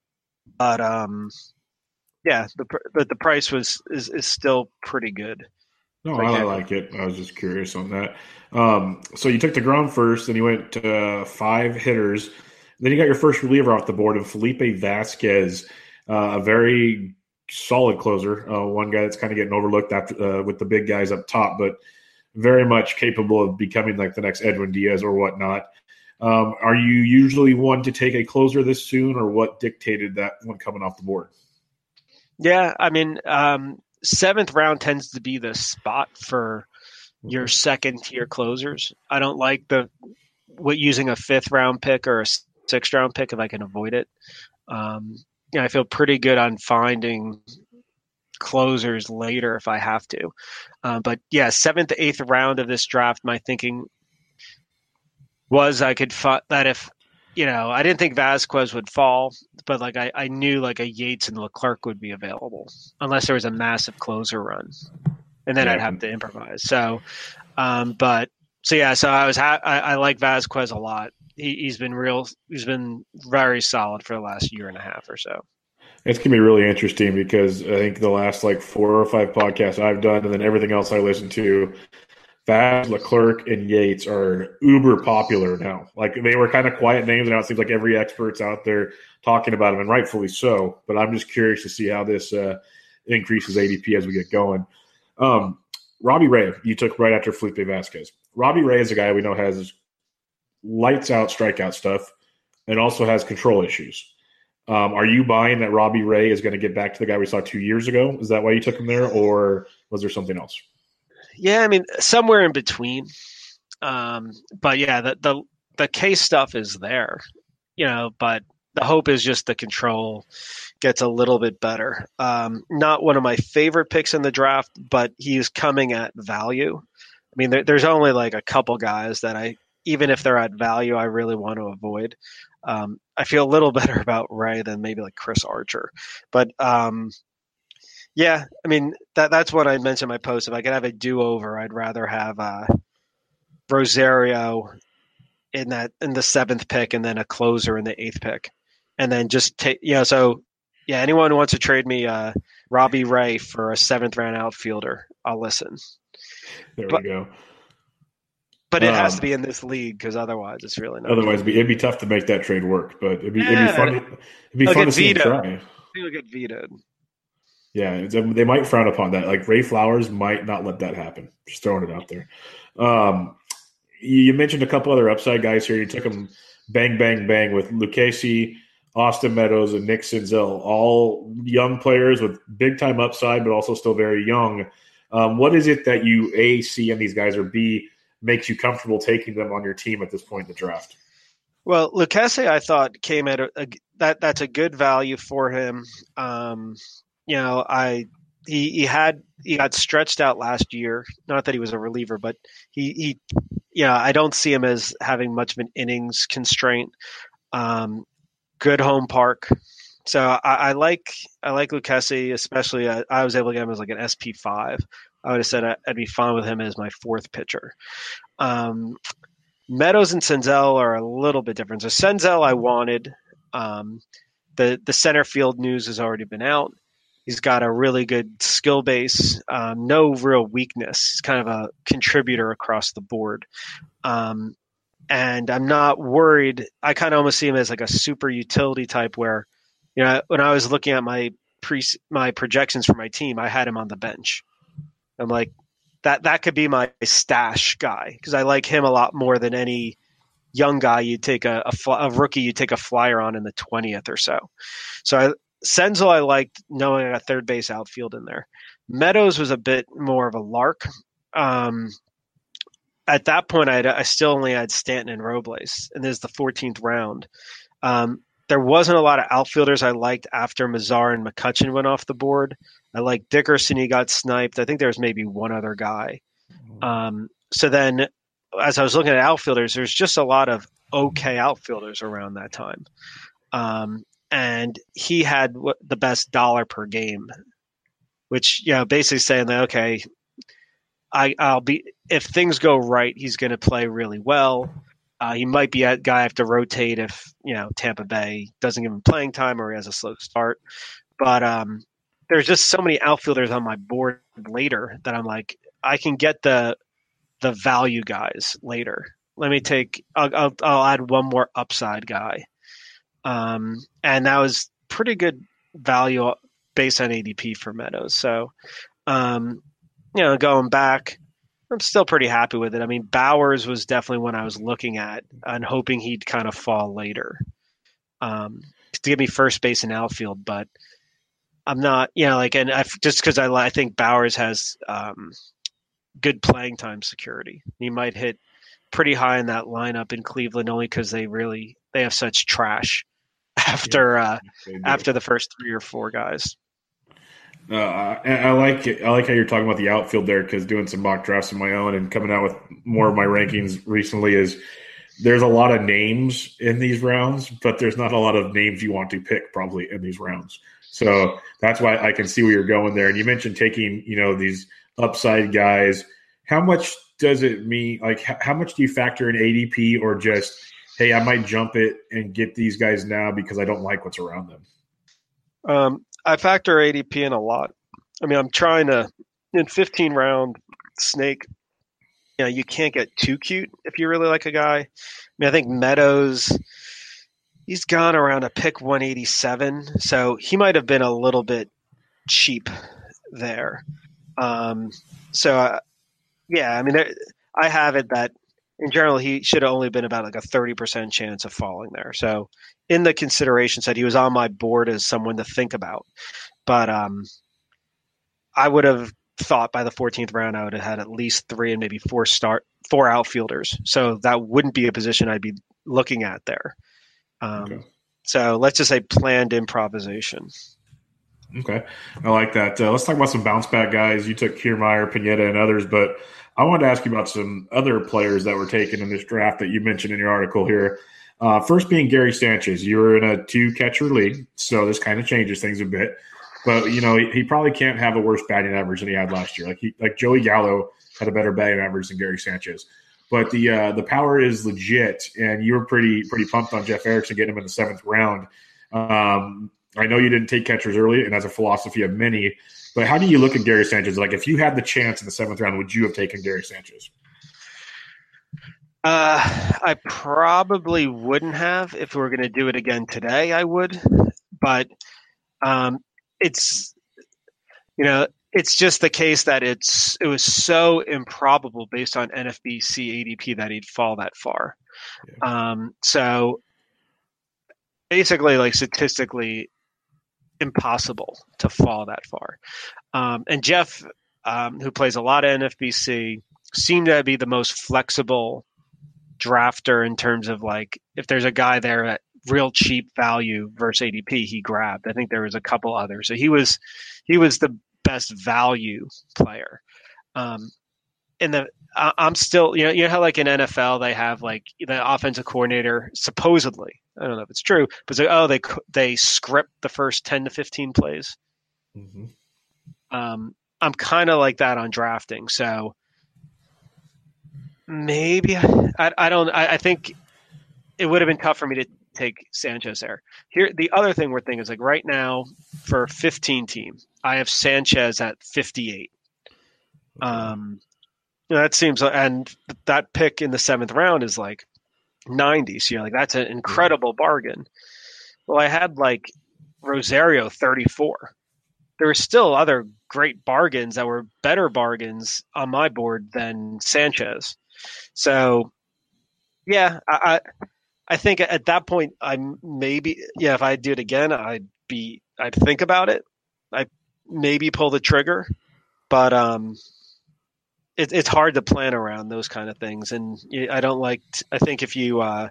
price is still pretty good. No, I like it. I was just curious on that. So you took DeGrom first, then you went to 5 hitters. Then you got your first reliever off the board of Felipe Vasquez, a very solid closer, one guy that's kind of getting overlooked after with the big guys up top, but very much capable of becoming like the next Edwin Diaz or whatnot. Are you usually one to take a closer this soon, or what dictated that one coming off the board? Yeah, I mean, 7th round tends to be the spot for your second tier closers. I don't like using a 5th round pick or a 6th round pick if I can avoid it. I feel pretty good on finding closers later if I have to. But yeah, 7th, 8th round of this draft, my thinking was I could that if, I didn't think Vasquez would fall, but like I knew like a Yates and Leclerc would be available unless there was a massive closer run, and then I'd have to improvise. So, I like Vasquez a lot. He's been very solid for the last year and a half or so. It's going to be really interesting because I think the last like 4 or 5 podcasts I've done and then everything else I listen to, Vaz, Leclerc, and Yates are uber popular now. Like they were kind of quiet names, and now it seems like every expert's out there talking about them, and rightfully so. But I'm just curious to see how this increases ADP as we get going. Robbie Ray, you took right after Felipe Vasquez. Robbie Ray is a guy we know has lights out strikeout stuff, and also has control issues. Are you buying that Robbie Ray is going to get back to the guy we saw 2 years ago? Is that why you took him there, or was there something else? Yeah, I mean, somewhere in between. But yeah, the case stuff is there, but the hope is just the control gets a little bit better. Not one of my favorite picks in the draft, but he is coming at value. I mean, there's only like a couple guys that even if they're at value, I really want to avoid. I feel a little better about Ray than maybe like Chris Archer. But yeah, I mean, that's what I mentioned in my post. If I could have a do-over, I'd rather have Rosario in the seventh pick and then a closer in the eighth pick. And then just take, so yeah, anyone who wants to trade me Robbie Ray for a seventh round outfielder, I'll listen. There we go. But it has to be in this league because otherwise it's really not. Otherwise, it'd be tough to make that trade work. But it'd be fun. It'd be fun to see him try. He'll get vetoed. Yeah, they might frown upon that. Like Ray Flowers might not let that happen. Just throwing it out there. You mentioned a couple other upside guys here. You took them bang, bang, bang with Lucchesi, Austin Meadows, and Nick Senzel, all young players with big-time upside, but also still very young. What is it that you, A, see in these guys, or B, makes you comfortable taking them on your team at this point in the draft? Well, Lucchesi, I thought, came at that's a good value for him. He got stretched out last year. Not that he was a reliever, but he I don't see him as having much of an innings constraint. Good home park. So I like Lucchesi, especially I was able to get him as like an SP5. I would have said I'd be fine with him as my fourth pitcher. Meadows and Senzel are a little bit different. So Senzel I wanted. The center field news has already been out. He's got a really good skill base, no real weakness. He's kind of a contributor across the board. And I'm not worried. I kind of almost see him as like a super utility type where, when I was looking at my projections for my team, I had him on the bench. I'm like, that could be my stash guy because I like him a lot more than any young guy you'd take a rookie you'd take a flyer on in the 20th or so. So Senzel I liked knowing I got third base outfield in there. Meadows was a bit more of a lark. At that point, I still only had Stanton and Robles, and this is the 14th round. There wasn't a lot of outfielders I liked after Mazar and McCutchen went off the board. I liked Dickerson. He got sniped. I think there was maybe one other guy. So then as I was looking at outfielders, there's just a lot of okay outfielders around that time. And he had the best dollar per game, which, basically saying that, okay, I'll be, if things go right, he's going to play really well. He might be a guy I have to rotate if, Tampa Bay doesn't give him playing time or he has a slow start. But there's just so many outfielders on my board later that I'm like, I can get the value guys later. I'll add one more upside guy. And that was pretty good value based on ADP for Meadows. So, going back, I'm still pretty happy with it. I mean, Bowers was definitely one I was looking at and hoping he'd kind of fall later to give me first base and outfield. But I'm not, just because I think Bowers has good playing time security. He might hit pretty high in that lineup in Cleveland only because they have such trash after the first 3 or 4 guys. I like it. I like how you're talking about the outfield there because doing some mock drafts of my own and coming out with more of my rankings recently is there's a lot of names in these rounds, but there's not a lot of names you want to pick probably in these rounds. So that's why I can see where you're going there. And you mentioned taking, these upside guys. How much does it mean? Like, how much do you factor in ADP or just, hey, I might jump it and get these guys now because I don't like what's around them? I factor ADP in a lot. I mean, I'm trying to, in 15 round snake, you can't get too cute if you really like a guy. I mean, I think Meadows, he's gone around a pick 187, so he might have been a little bit cheap there. I mean, I have it that in general, he should have only been about like a 30% chance of falling there. So in the consideration set, he was on my board as someone to think about. But I would have thought by the 14th round I would have had at least three and maybe four outfielders. So that wouldn't be a position I'd be looking at there. Okay. So let's just say planned improvisation. Okay, I like that. Let's talk about some bounce back guys. You took Kiermaier, Pineda, and others, but I wanted to ask you about some other players that were taken in this draft that you mentioned in your article here. First being Gary Sanchez. You were in a 2-catcher league, so this kind of changes things a bit. But, you know, he probably can't have a worse batting average than he had last year. Like Joey Gallo had a better batting average than Gary Sanchez. But the power is legit, and you were pretty pumped on Jeff Erickson getting him in the 7th round. I know you didn't take catchers early, and that's a philosophy of many. But how do you look at Gary Sanchez? Like, if you had the chance in the 7th round, would you have taken Gary Sanchez? I probably wouldn't have. If we were going to do it again today, I would. But it's just the case that it was so improbable based on NFBC ADP that he'd fall that far. Yeah. So basically, like statistically, impossible to fall that far. And Jeff, who plays a lot of NFBC, seemed to be the most flexible drafter in terms of like if there's a guy there at real cheap value versus ADP, he grabbed. I think there was a couple others. So he was the best value player. I'm still, you know how like in NFL they have like the offensive coordinator supposedly, I don't know if it's true, but it's like, they script the first 10 to 15 plays. Mm-hmm. I'm kind of like that on drafting. So maybe I think it would have been tough for me to take Sanchez there. Here, the other thing we're thinking is like right now for 15 team, I have Sanchez at 58. That seems, and that pick in the 7th round is like 90. So like that's an incredible bargain. Well, I had like Rosario 34. There were still other great bargains that were better bargains on my board than Sanchez. So yeah, I think at that point if I do it again, I'd think about it. I'd maybe pull the trigger, but it's hard to plan around those kind of things. And I think if you are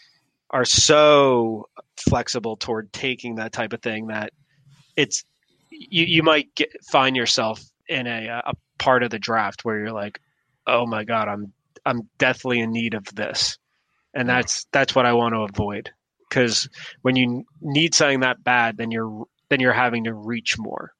so flexible toward taking that type of thing that you might find yourself in a part of the draft where you're like, oh my God, I'm deathly in need of this. And that's what I want to avoid, because when you need something that bad, then you're having to reach more.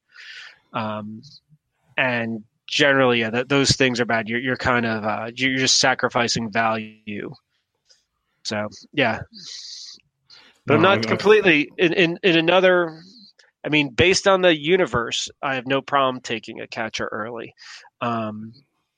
And generally, those things are bad. You're kind of you're just sacrificing value. So yeah, but I'm not completely in another. I mean, based on the universe, I have no problem taking a catcher early. And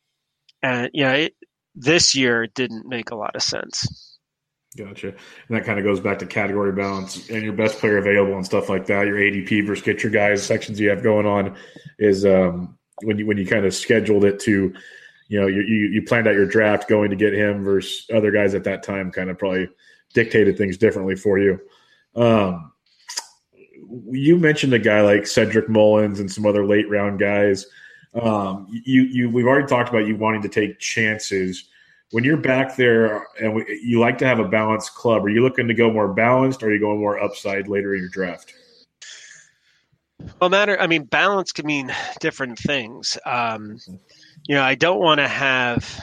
this year it didn't make a lot of sense. Gotcha. And that kind of goes back to category balance and your best player available and stuff like that. Your ADP versus get your guys sections you have going on is when you kind of scheduled it to, you planned out your draft going to get him versus other guys at that time, kind of probably dictated things differently for you. You mentioned a guy like Cedric Mullins and some other late round guys. We've already talked about you wanting to take chances. When you're back there and you like to have a balanced club, are you looking to go more balanced, or are you going more upside later in your draft? Well, balance can mean different things. I don't want to have.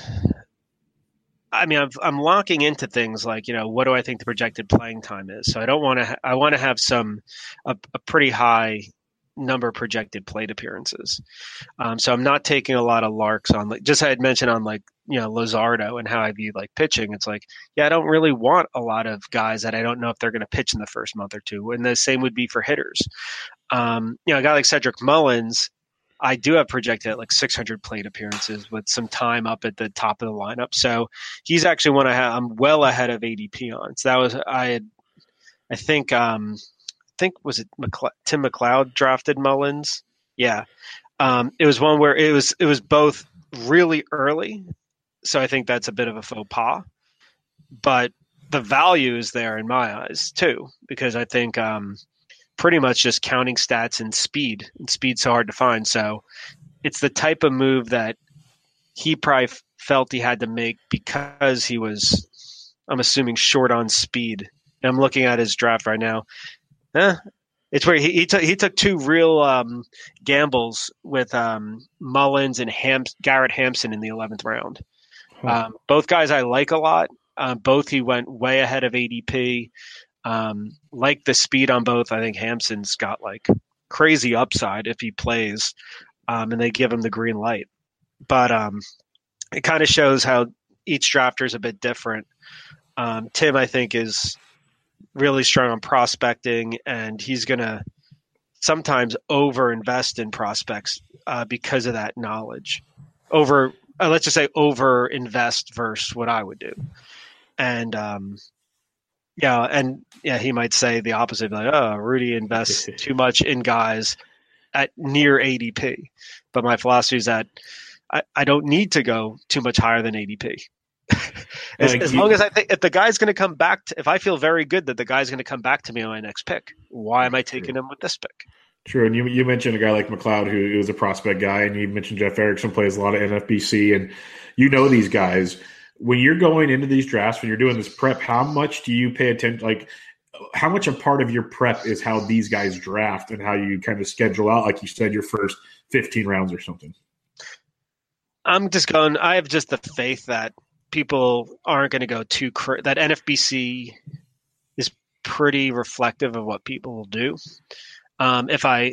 I'm locking into things like, what do I think the projected playing time is? So I don't want to. I want to have a pretty high number of projected plate appearances. So I'm not taking a lot of larks on, like, just I had mentioned on Luzardo and how I view like pitching. It's like, I don't really want a lot of guys that I don't know if they're going to pitch in the first month or two. And the same would be for hitters. A guy like Cedric Mullins, I do have projected at like 600 plate appearances with some time up at the top of the lineup. So he's actually one I'm well ahead of ADP on. So that was, I think was it Tim McLeod drafted Mullins? Yeah. It was one where it was both really early. So I think that's a bit of a faux pas. But the value is there in my eyes too, because I think pretty much just counting stats and speed's so hard to find. So it's the type of move that he probably felt he had to make because he was, I'm assuming, short on speed. And I'm looking at his draft right now. It's where he took two real gambles with Mullins and Garrett Hampson in the 11th round. Both guys I like a lot. Both he went way ahead of ADP. Like the speed on both. I think Hampson's got like crazy upside if he plays, and they give him the green light. But it kind of shows how each drafter is a bit different. Tim, I think, is really strong on prospecting, and he's going to sometimes over-invest in prospects because of that knowledge. Let's just say over-invest versus what I would do. And he might say the opposite, like, oh, Rudy invests too much in guys at near ADP. But my philosophy is that I don't need to go too much higher than ADP. As long as I think if the guy's going to come back, if I feel very good that the guy's going to come back to me on my next pick, why am I taking him with this pick? True, and you mentioned a guy like McLeod who was a prospect guy, and you mentioned Jeff Erickson plays a lot of NFBC, and you know these guys. When you're going into these drafts, when you're doing this prep, how much do you pay attention? Like, how much a part of your prep is how these guys draft and how you kind of schedule out, like you said, your first 15 rounds or something? I have just the faith that people aren't going to go that NFBC is pretty reflective of what people will do. I'm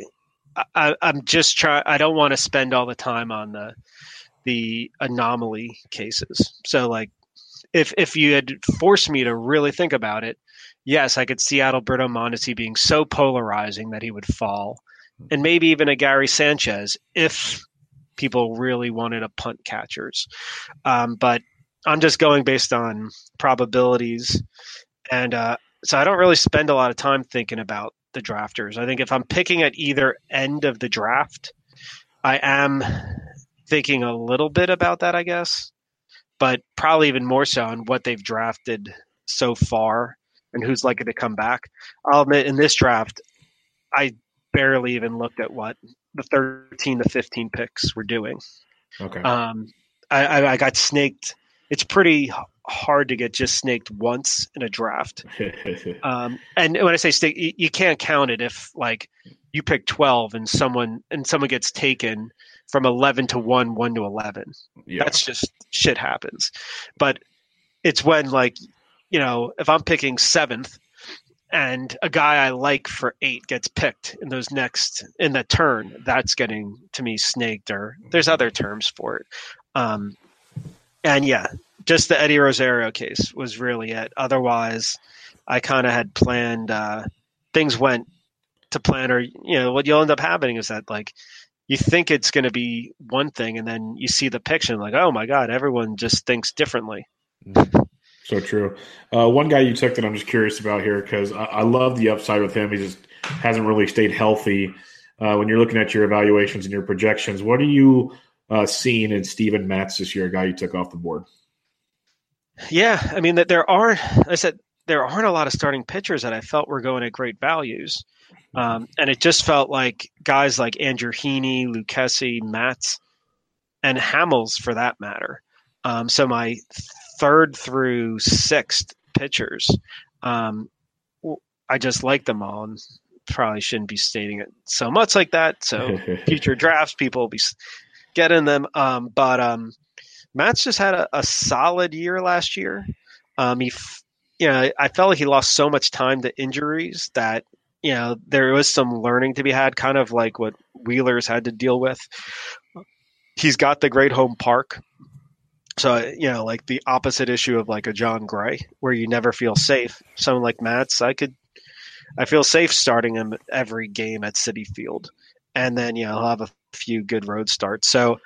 just trying, I don't want to spend all the time on the anomaly cases. So like if you had forced me to really think about it, yes, I could see Adalberto Mondesi being so polarizing that he would fall, and maybe even a Gary Sanchez if people really wanted a punt catchers. But I'm just going based on probabilities. And so I don't really spend a lot of time thinking about the drafters. I think if I'm picking at either end of the draft, I am thinking a little bit about that, I guess, but probably even more so on what they've drafted so far and who's likely to come back. I'll admit in this draft, I barely even looked at what the 13 to 15 picks were doing. Okay. I got snaked. It's pretty hard to get just snaked once in a draft. And when I say snake, you can't count it if like you pick 12 and someone gets taken from 11 to 1, 1 to 11. Yeah. That's just shit happens. But it's when like, you know, if I'm picking 7th and a guy I like for 8 gets picked in that turn, that's getting to me snaked, or there's other terms for it. And yeah, just the Eddie Rosario case was really it. Otherwise, I kind of had planned, things went to plan, or, you know, what you'll end up happening is that like, you think it's going to be one thing, and then you see the picture and like, oh my God, everyone just thinks differently. So true. One guy you took that I'm just curious about here, because I love the upside with him. He just hasn't really stayed healthy. When you're looking at your evaluations and your projections, what are you seeing in Steven Matz this year, a guy you took off the board? Yeah, I mean, that there aren't a lot of starting pitchers that I felt were going at great values. And it just felt like guys like Andrew Heaney, Lucchesi, Matz, and Hamels for that matter. So my 3rd through 6th pitchers, I just like them all, and probably shouldn't be stating it so much like that. So future drafts, people will be getting them. But Matz just had a solid year last year. I felt like he lost so much time to injuries that, you know, there was some learning to be had, kind of like what Wheeler's had to deal with. He's got the great home park. So, you know, like the opposite issue of like a John Gray, where you never feel safe. Someone like Matz, I feel safe starting him every game at Citi Field. And then, you know, he'll have a few good road starts. So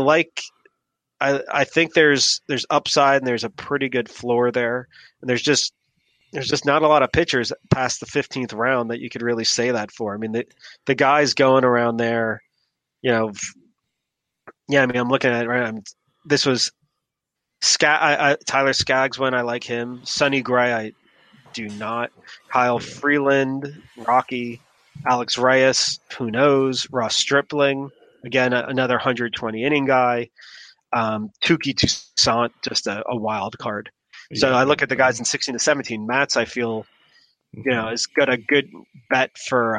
I think there's upside, and there's a pretty good floor there. And there's just not a lot of pitchers past the 15th round that you could really say that for. I mean, the guys going around there, you know, yeah, I mean, I'm looking at it right. This was Tyler Skaggs, when I like him. Sonny Gray, I do not. Kyle Freeland, Rocky, Alex Reyes, who knows? Ross Stripling, again, another 120 inning guy. Tuki Toussaint, just a wild card. So I look at the guys in 16 to 17. Matz, I feel, has got a good bet for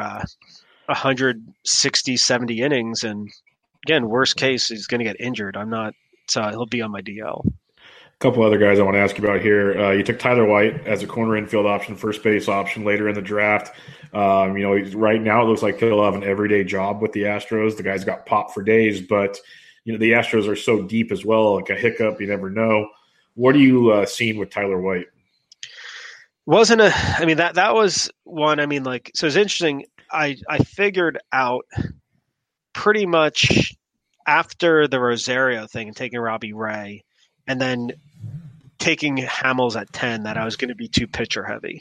160, 70 innings. And again, worst case, he's going to get injured. So he'll be on my DL. A couple other guys I want to ask you about here. You took Tyler White as a corner infield option, first base option later in the draft. Right now it looks like he'll have an everyday job with the Astros. The guy's got pop for days, but the Astros are so deep as well. Like a hiccup, you never know. What are you seeing with Tyler White? That was one. So it's interesting. I figured out pretty much after the Rosario thing and taking Robbie Ray, and then taking Hamels at 10, that I was going to be too pitcher heavy.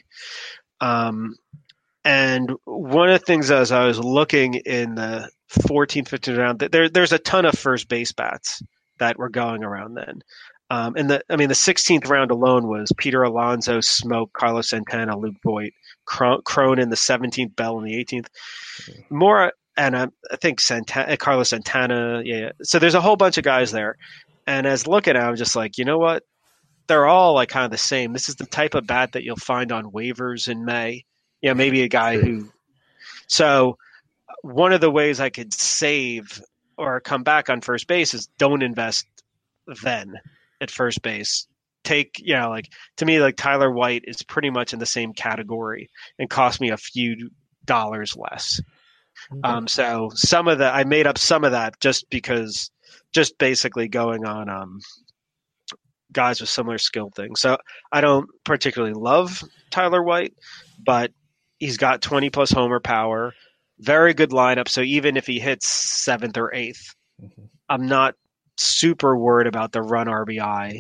And one of the things as I was looking in the 14th, 15th round, there's a ton of first base bats that were going around then. The 16th round alone was Peter Alonso, Smoke, Carlos Santana, Luke Voit, Crone in the 17th, Bell in the 18th. More, and I think Carlos Santana, yeah. So there's a whole bunch of guys there. And as looking at it, I'm just like, you know what? They're all like kind of the same. This is the type of bat that you'll find on waivers in May. Maybe a guy who. So one of the ways I could save or come back on first base is don't invest then at first base. To me, like Tyler White is pretty much in the same category and cost me a few dollars less. Okay. So I made up some of that just basically going on guys with similar skill things. So I don't particularly love Tyler White, but he's got 20 plus homer power, very good lineup. So even if he hits 7th or 8th, I'm not super worried about the run RBI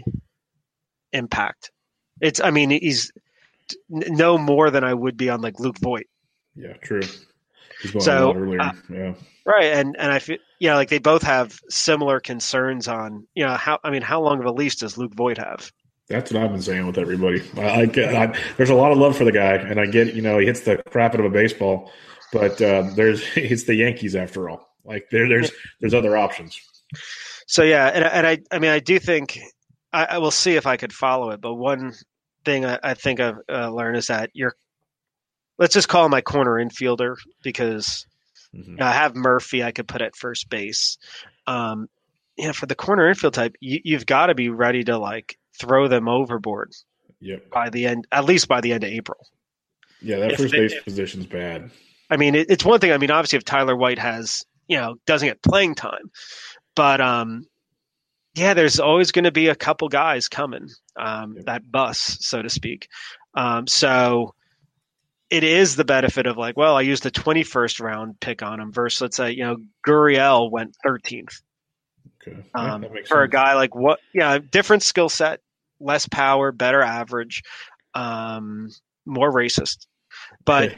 impact. He's no more than I would be on like Luke Voit. Yeah, true. He's going a lot earlier. Yeah. Right. And I feel, like they both have similar concerns on, how long of a leash does Luke Voit have? That's what I've been saying with everybody. There's a lot of love for the guy, and I get, he hits the crap out of a baseball, but it's the Yankees after all. Like there's other options. So yeah, and I do think I will see if I could follow it. But one thing I think I've learned is that let's just call him my corner infielder because I have Murphy I could put at first base. For the corner infield type, you've got to be ready to like throw them overboard. Yep. At least by the end of April. Yeah, that first base position's bad. It's one thing. Obviously, if Tyler White has, doesn't get playing time, but there's always going to be a couple guys coming that bus, so to speak. So it is the benefit of like, well, I used the 21st round pick on him versus let's say, Gurriel went 13th. Okay. For a guy like different skill set, less power, better average, more racist. But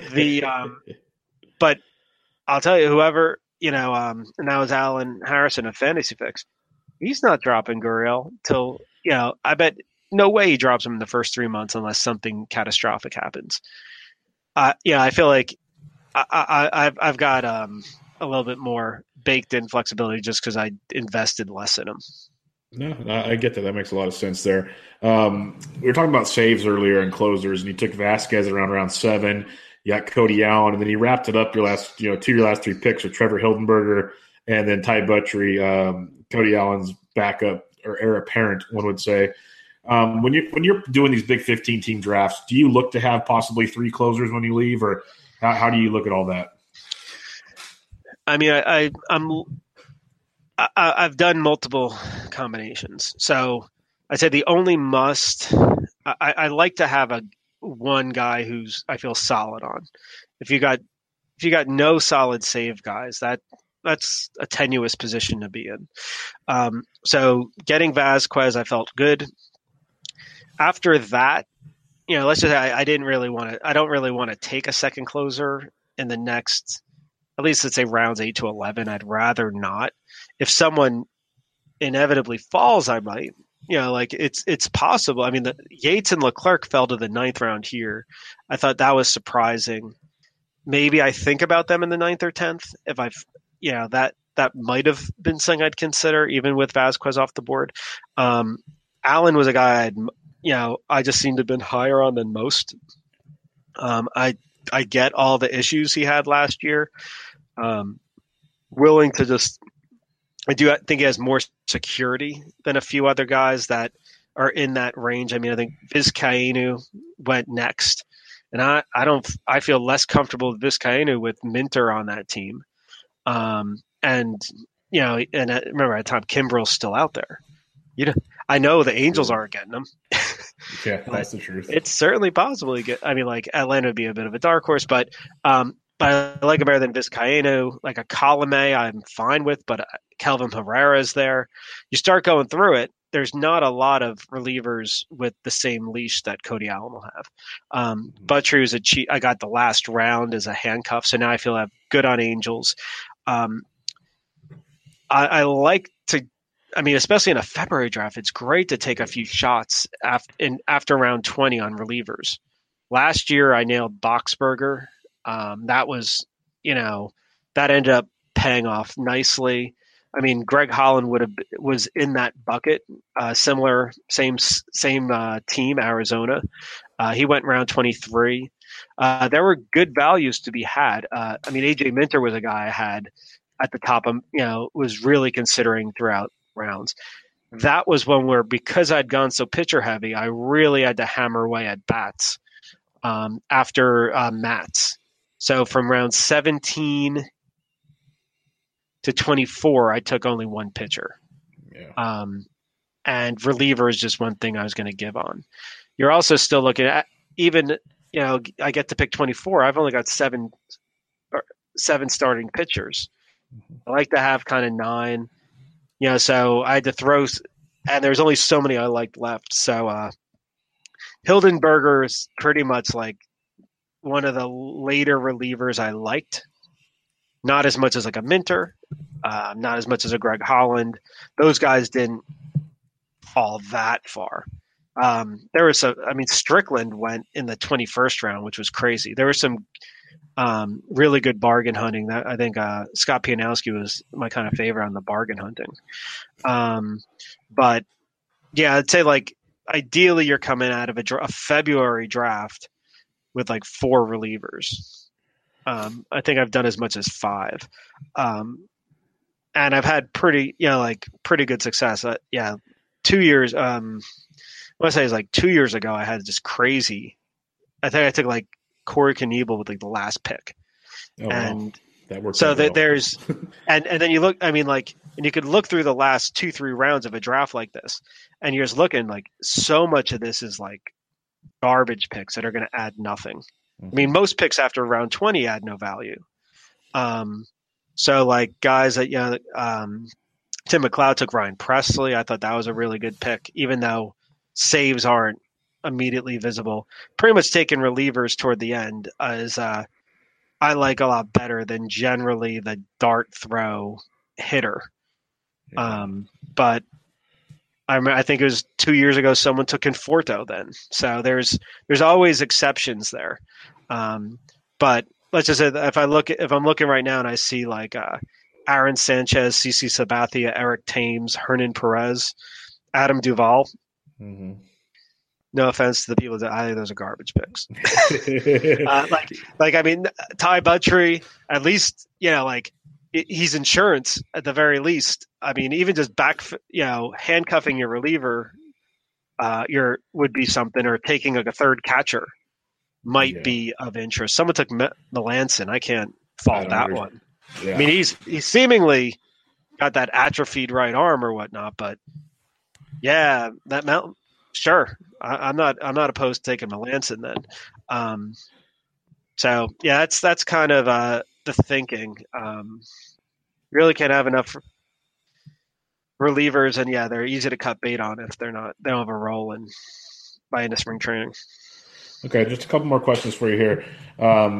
but I'll tell you, whoever, and that was Alan Harrison of Fantasy Fix. He's not dropping Gurriel till, I bet no way he drops him in the first 3 months unless something catastrophic happens. I feel like I've got a little bit more baked in flexibility just because I invested less in him. No, I get that. That makes a lot of sense there. We were talking about saves earlier and closers, and you took Vasquez around round 7. You got Cody Allen, and then you wrapped it up your last 3 picks with Trevor Hildenberger and then Ty Buttrey, Cody Allen's backup or heir apparent, one would say. When you're doing these big 15-team drafts, do you look to have possibly 3 closers when you leave, or how do you look at all that? I've done multiple combinations. So I'd say the only must I like to have one guy who's I feel solid on. If you got no solid save guys, that's a tenuous position to be in. So getting Vasquez, I felt good. After that, let's just say I don't really want to take a second closer in the next, at least let's say rounds 8 to 11. I'd rather not. If someone inevitably falls, I might. like it's possible. I mean, the Yates and Leclerc fell to the ninth round here. I thought that was surprising. Maybe I think about them in the ninth or 10th. If I've, that might have been something I'd consider, even with Vasquez off the board. Allen was a guy I just seemed to have been higher on than most. I get all the issues he had last year. Willing to just, I do think he has more security than a few other guys that are in that range. I mean, I think Vizcaíno went next, and I feel less comfortable with Vizcaíno with Minter on that team. And remember at the time Kimbrel's still out there. I know the Angels aren't getting him. Yeah, that's the truth. It's certainly possible to get. I mean, like Atlanta would be a bit of a dark horse, but I like him better than Vizcaíno. Like a Colomé, I'm fine with, but Kelvin Herrera is there. You start going through it, there's not a lot of relievers with the same leash that Cody Allen will have. Buttrey was I got the last round as a handcuff, so now I feel I'm good on Angels. I like to, I mean, especially in a February draft, it's great to take a few shots after round 20 on relievers. Last year, I nailed Boxberger. That was, that ended up paying off nicely. I mean, Greg Holland was in that bucket, similar, same team, Arizona. He went round 23. There were good values to be had. I mean, AJ Minter was a guy I had at the top of, was really considering throughout rounds. That was when because I'd gone so pitcher heavy, I really had to hammer away at bats after Mats. So from round 17 to 24, I took only one pitcher. Yeah. And reliever is just one thing I was going to give on. You're also still looking at, even, I get to pick 24. I've only got seven starting pitchers. I like to have kind of 9. So I had to throw, and there's only so many I liked left. So Hildenberger is pretty much like one of the later relievers I liked. Not as much as like a Minter, not as much as a Greg Holland. Those guys didn't fall that far. There was Strickland went in the 21st round, which was crazy. There was some really good bargain hunting. That I think Scott Pianowski was my kind of favorite on the bargain hunting. But yeah, I'd say like ideally you're coming out of a February draft with like 4 relievers. I think I've done as much as 5. And I've had pretty good success. 2 years. What I say is like 2 years ago, I had just crazy. I think I took like Corey Knebel with like the last pick. Oh, and wow. That worked so out well. There's, and then you look, I mean, like, and you could look through the last 2-3 rounds of a draft like this, and you're just looking like so much of this is like garbage picks that are going to add nothing. I mean, most picks after round 20 add no value. So like guys that, Tim McLeod took Ryan Presley. I thought that was a really good pick, even though saves aren't immediately visible. Pretty much taking relievers toward the end is I like a lot better than generally the dart throw hitter. Yeah. But I think it was 2 years ago someone took Conforto then. So there's always exceptions there. But let's just say that if I'm looking right now and I see like Aaron Sanchez, CC Sabathia, Eric Thames, Hernan Perez, Adam Duvall. Mm-hmm. No offense to the people that I think those are garbage picks. I mean, Ty Buttrey, at least, he's insurance at the very least. I mean, even just handcuffing your reliever, would be something, or taking like a third catcher might be of interest. Someone took Melanson. I can't fault that one. Yeah. I mean, he's seemingly got that atrophied right arm or whatnot, but yeah, that mountain. Sure, I'm not opposed to taking Melanson then. So yeah, that's kind of the thinking. Really can't have enough relievers, and yeah, they're easy to cut bait on if they don't have a role by into spring training. Okay, just a couple more questions for you here.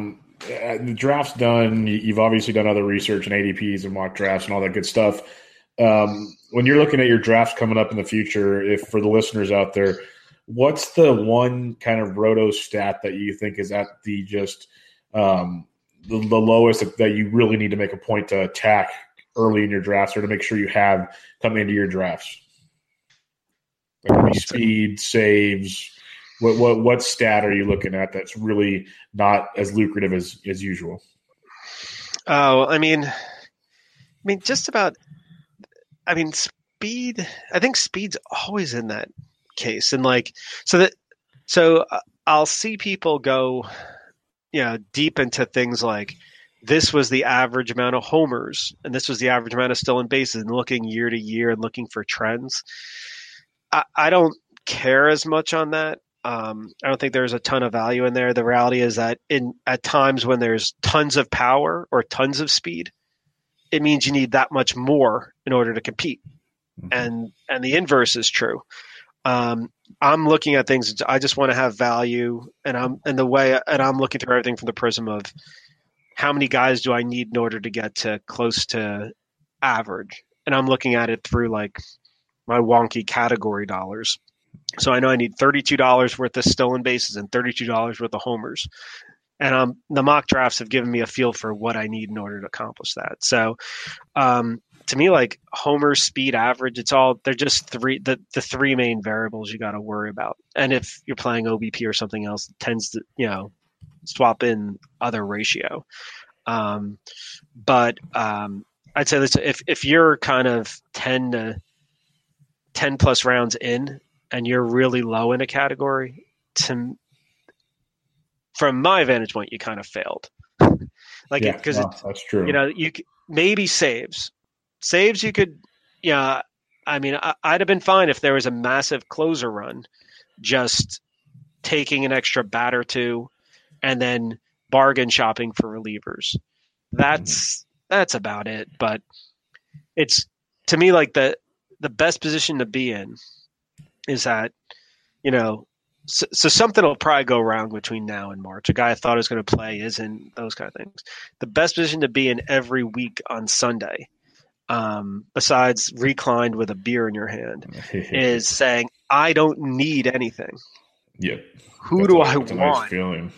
The draft's done. You've obviously done other research and ADPs and mock drafts and all that good stuff. when you're looking at your drafts coming up in the future, if for the listeners out there, what's the one kind of roto stat that you think is at the just the lowest that you really need to make a point to attack early in your drafts, or to make sure you have coming into your drafts? Like speed, saves. What stat are you looking at that's really not as lucrative as usual? Oh, I mean, just about. I mean, speed. I think speed's always in that case, and so I'll see people go, deep into things like this was the average amount of homers, and this was the average amount of stolen bases, and looking year to year and looking for trends. I don't care as much on that. I don't think there's a ton of value in there. The reality is that at times when there's tons of power or tons of speed, it means you need that much more in order to compete. And the inverse is true. I'm looking at things. I just want to have value, and I'm looking through everything from the prism of how many guys do I need in order to get to close to average. And I'm looking at it through like my wonky category dollars. So I know I need $32 worth of stolen bases and $32 worth of homers. And the mock drafts have given me a feel for what I need in order to accomplish that. So to me, like homer, speed, average, they're just the three main variables you got to worry about. And if you're playing OBP or something else, it tends to, swap in other ratio. But I'd say this, if you're kind of 10 plus rounds in and you're really low in a category, from my vantage point, you kind of failed. That's true. You maybe saves you could, I mean, I'd have been fine if there was a massive closer run, just taking an extra bat or two and then bargain shopping for relievers. That's about it. But it's, to me, like the best position to be in is that, so something will probably go wrong between now and March. A guy I thought was going to play isn't, those kind of things. The best position to be in every week on Sunday, besides reclined with a beer in your hand, is saying, I don't need anything. Yep. Who do I want? Nice feeling.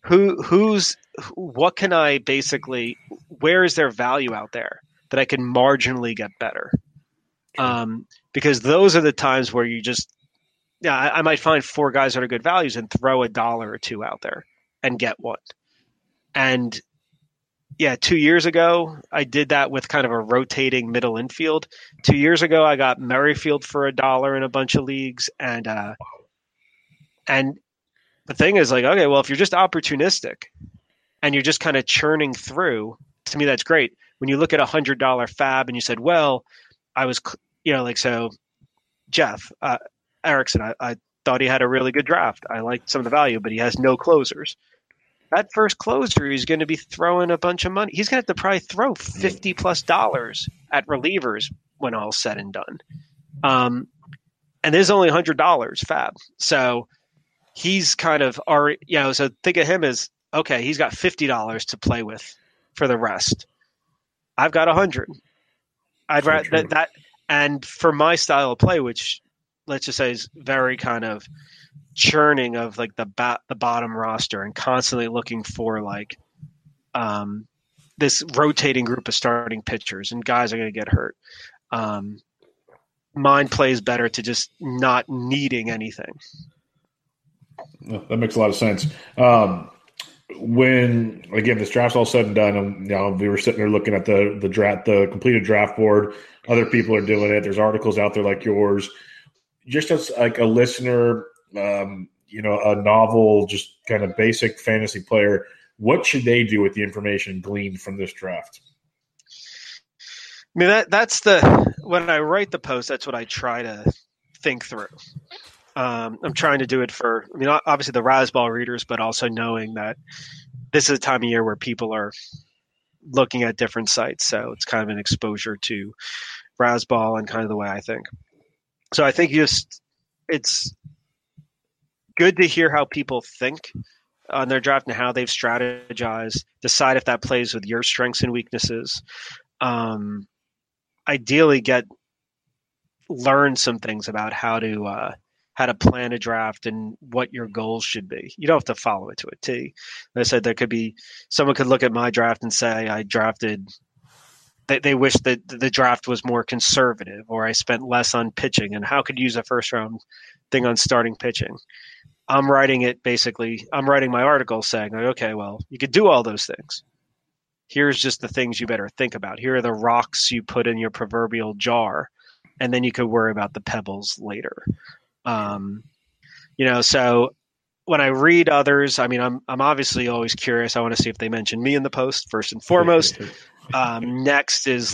What can I basically, where is there value out there that I can marginally get better? Because those are the times where you just, I might find four guys that are good values and throw $1 or $2 out there and get one. And 2 years ago, I did that with kind of a rotating middle infield. 2 years ago, I got Merrifield for $1 in a bunch of leagues. And the thing is like, okay, well, if you're just opportunistic and you're just kind of churning through, to me, that's great. When you look at $100 fab and you said, well, I was, so Jeff, Erickson, I thought he had a really good draft. I liked some of the value, but he has no closers. That first closer, he's going to be throwing a bunch of money. He's going to have to probably throw $50+ at relievers when all's said and done. And there's only $100 fab. So he's kind of already, so think of him as, okay, he's got $50 to play with for the rest. I've got 100. I'd rather that, and for my style of play, which let's just say is very kind of churning of like the bottom roster and constantly looking for like this rotating group of starting pitchers, and guys are going to get hurt. Mine plays better to just not needing anything. That makes a lot of sense. When again this draft's all said and done, and we were sitting there looking at the draft, the completed draft board. Other people are doing it. There's articles out there like yours. Just as like a listener, a novel, just kind of basic fantasy player, what should they do with the information gleaned from this draft? I mean, that's when I write the post, that's what I try to think through. I'm trying to do it for, obviously the Razzball readers, but also knowing that this is a time of year where people are looking at different sites. So it's kind of an exposure to Razzball and kind of the way I think. So I think it's good to hear how people think on their draft and how they've strategized, decide if that plays with your strengths and weaknesses. I ideally learn some things about how to plan a draft and what your goals should be. You don't have to follow it to a T. Like I said, someone could look at my draft and say I drafted. They wish that the draft was more conservative, or I spent less on pitching, and how could use a first round thing on starting pitching. I'm writing my article saying, okay, well, you could do all those things. Here's just the things you better think about. Here are the rocks you put in your proverbial jar, and then you could worry about the pebbles later. So when I read others, I mean, I'm obviously always curious. I want to see if they mention me in the post first and foremost. Next is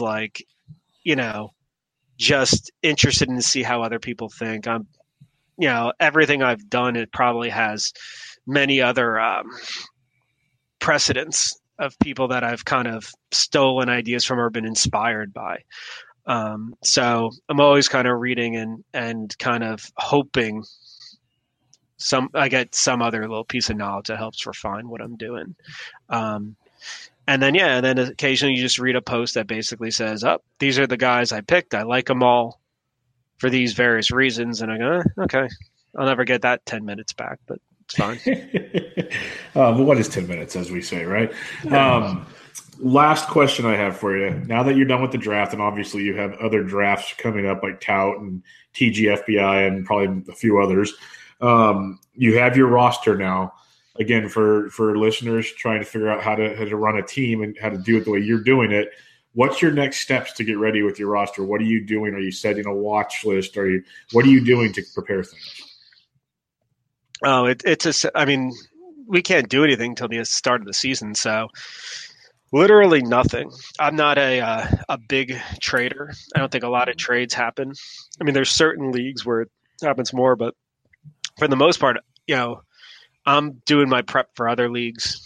just interested in to see how other people think. Everything I've done, it probably has many other precedents of people that I've kind of stolen ideas from or been inspired by. So I'm always kind of reading and kind of hoping I get some other little piece of knowledge that helps refine what I'm doing. And then occasionally you just read a post that basically says, these are the guys I picked. I like them all for these various reasons. And I go, okay, I'll never get that 10 minutes back, but it's fine. But what is 10 minutes, as we say, right? Last question I have for you. Now that you're done with the draft, and obviously you have other drafts coming up like Tout and TGFBI and probably a few others, you have your roster now. Again, for listeners trying to figure out how to run a team and how to do it the way you're doing it, what's your next steps to get ready with your roster? What are you doing? Are you setting a watch list? What are you doing to prepare things? Oh, we can't do anything until the start of the season, so literally nothing. I'm not a big trader. I don't think a lot of trades happen. I mean, there's certain leagues where it happens more, but for the most part, I'm doing my prep for other leagues,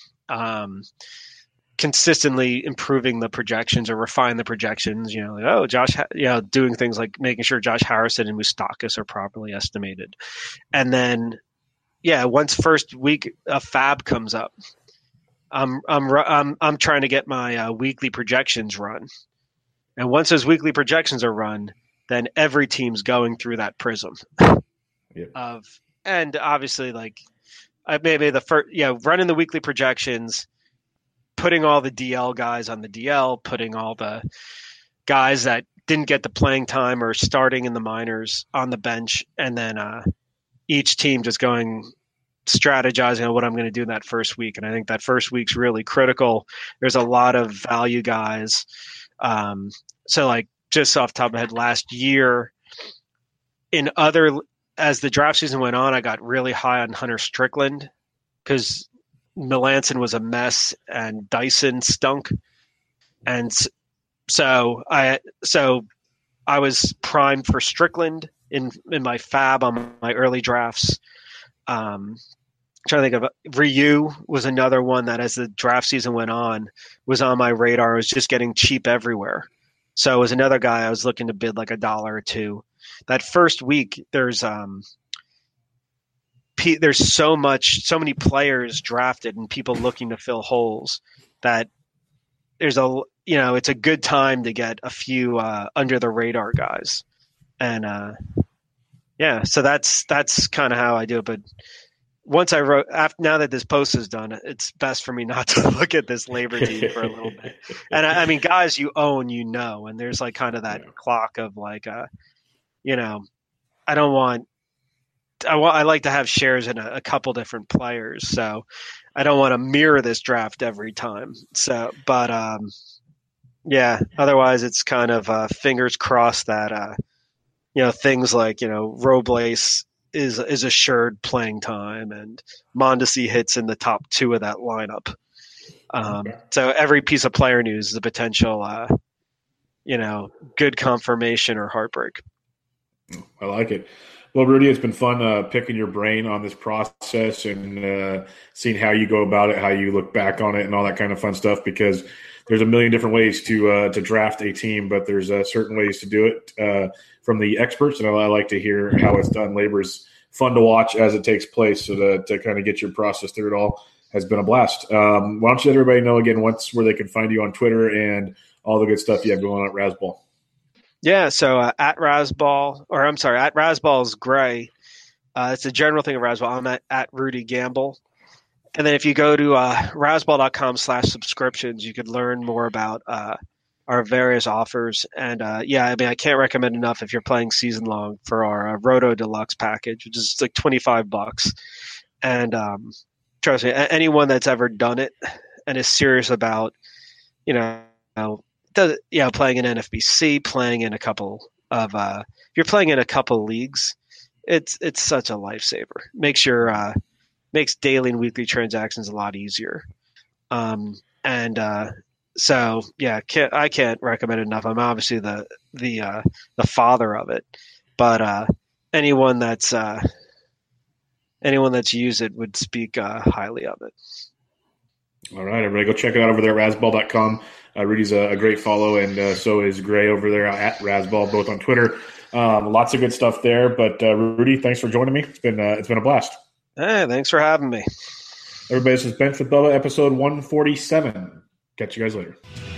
consistently improving the projections or refine the projections. Doing things like making sure Josh Harrison and Moustakas are properly estimated, and then once first week a fab comes up, I'm trying to get my weekly projections run, and once those weekly projections are run, then every team's going through that prism and obviously maybe the first, running the weekly projections, putting all the DL guys on the DL, putting all the guys that didn't get the playing time or starting in the minors on the bench, and then each team just strategizing on what I'm going to do in that first week. And I think that first week's really critical. There's a lot of value guys. So just off the top of my head, last year as the draft season went on, I got really high on Hunter Strickland because Melanson was a mess and Dyson stunk. And so I was primed for Strickland in my fab on my early drafts. Trying to think of Ryu was another one that as the draft season went on was on my radar. It was just getting cheap everywhere. So it was another guy I was looking to bid like $1 or $2. That first week, there's so many players drafted and people looking to fill holes that it's a good time to get a few under the radar guys. And so that's kind of how I do it. But once now that this post is done, it's best for me not to look at this labor team for a little bit. And I mean, guys you own, and there's kind of that clock of I like to have shares in a couple different players, so I don't want to mirror this draft every time. So, but otherwise it's kind of fingers crossed that things like Robles is assured playing time and Mondesi hits in the top 2 of that lineup. So every piece of player news is a potential good confirmation or heartbreak. I like it. Well, Rudy, it's been fun picking your brain on this process and seeing how you go about it, how you look back on it, and all that kind of fun stuff. Because there's a million different ways to draft a team, but there's certain ways to do it from the experts, and I like to hear how it's done. Labor is fun to watch as it takes place, so to kind of get your process through it all has been a blast. Why don't you let everybody know again where they can find you on Twitter and all the good stuff you have going on at Razzball? Yeah, so at Rasball, or I'm sorry, at Rasball's Gray. It's a general thing of Rasball. I'm at Rudy Gamble. And then if you go to rasball.com/subscriptions, you could learn more about our various offers. And I can't recommend enough if you're playing season long for our Roto Deluxe package, which is like $25. And trust me, anyone that's ever done it and is serious about, playing in NFBC, playing in a couple of, if you're playing in a couple leagues, it's such a lifesaver. Makes daily and weekly transactions a lot easier. I can't recommend it enough. I'm obviously the father of it, but anyone that's used it would speak highly of it. All right, everybody, go check it out over there at rasball.com. Rudy's a great follow, and so is Gray over there at Rasball, both on Twitter. Lots of good stuff there. But Rudy, thanks for joining me. It's been a blast. Hey, thanks for having me. Everybody, this is Bench with Bubba, episode 147. Catch you guys later.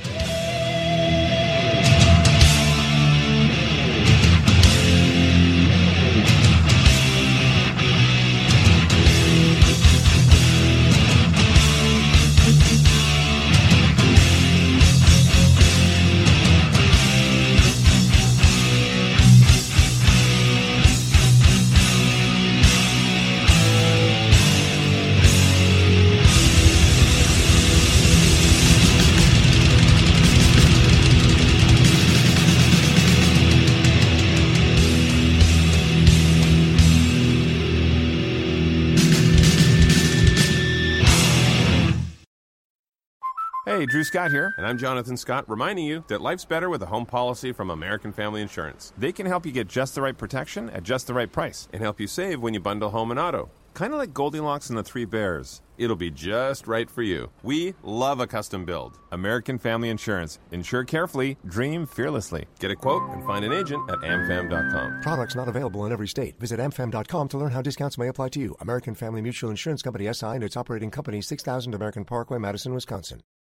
Hey, Drew Scott here, and I'm Jonathan Scott, reminding you that life's better with a home policy from American Family Insurance. They can help you get just the right protection at just the right price and help you save when you bundle home and auto. Kind of like Goldilocks and the Three Bears. It'll be just right for you. We love a custom build. American Family Insurance. Insure carefully, dream fearlessly. Get a quote and find an agent at amfam.com. Products not available in every state. Visit amfam.com to learn how discounts may apply to you. American Family Mutual Insurance Company, SI, and its operating company, 6000 American Parkway, Madison, Wisconsin.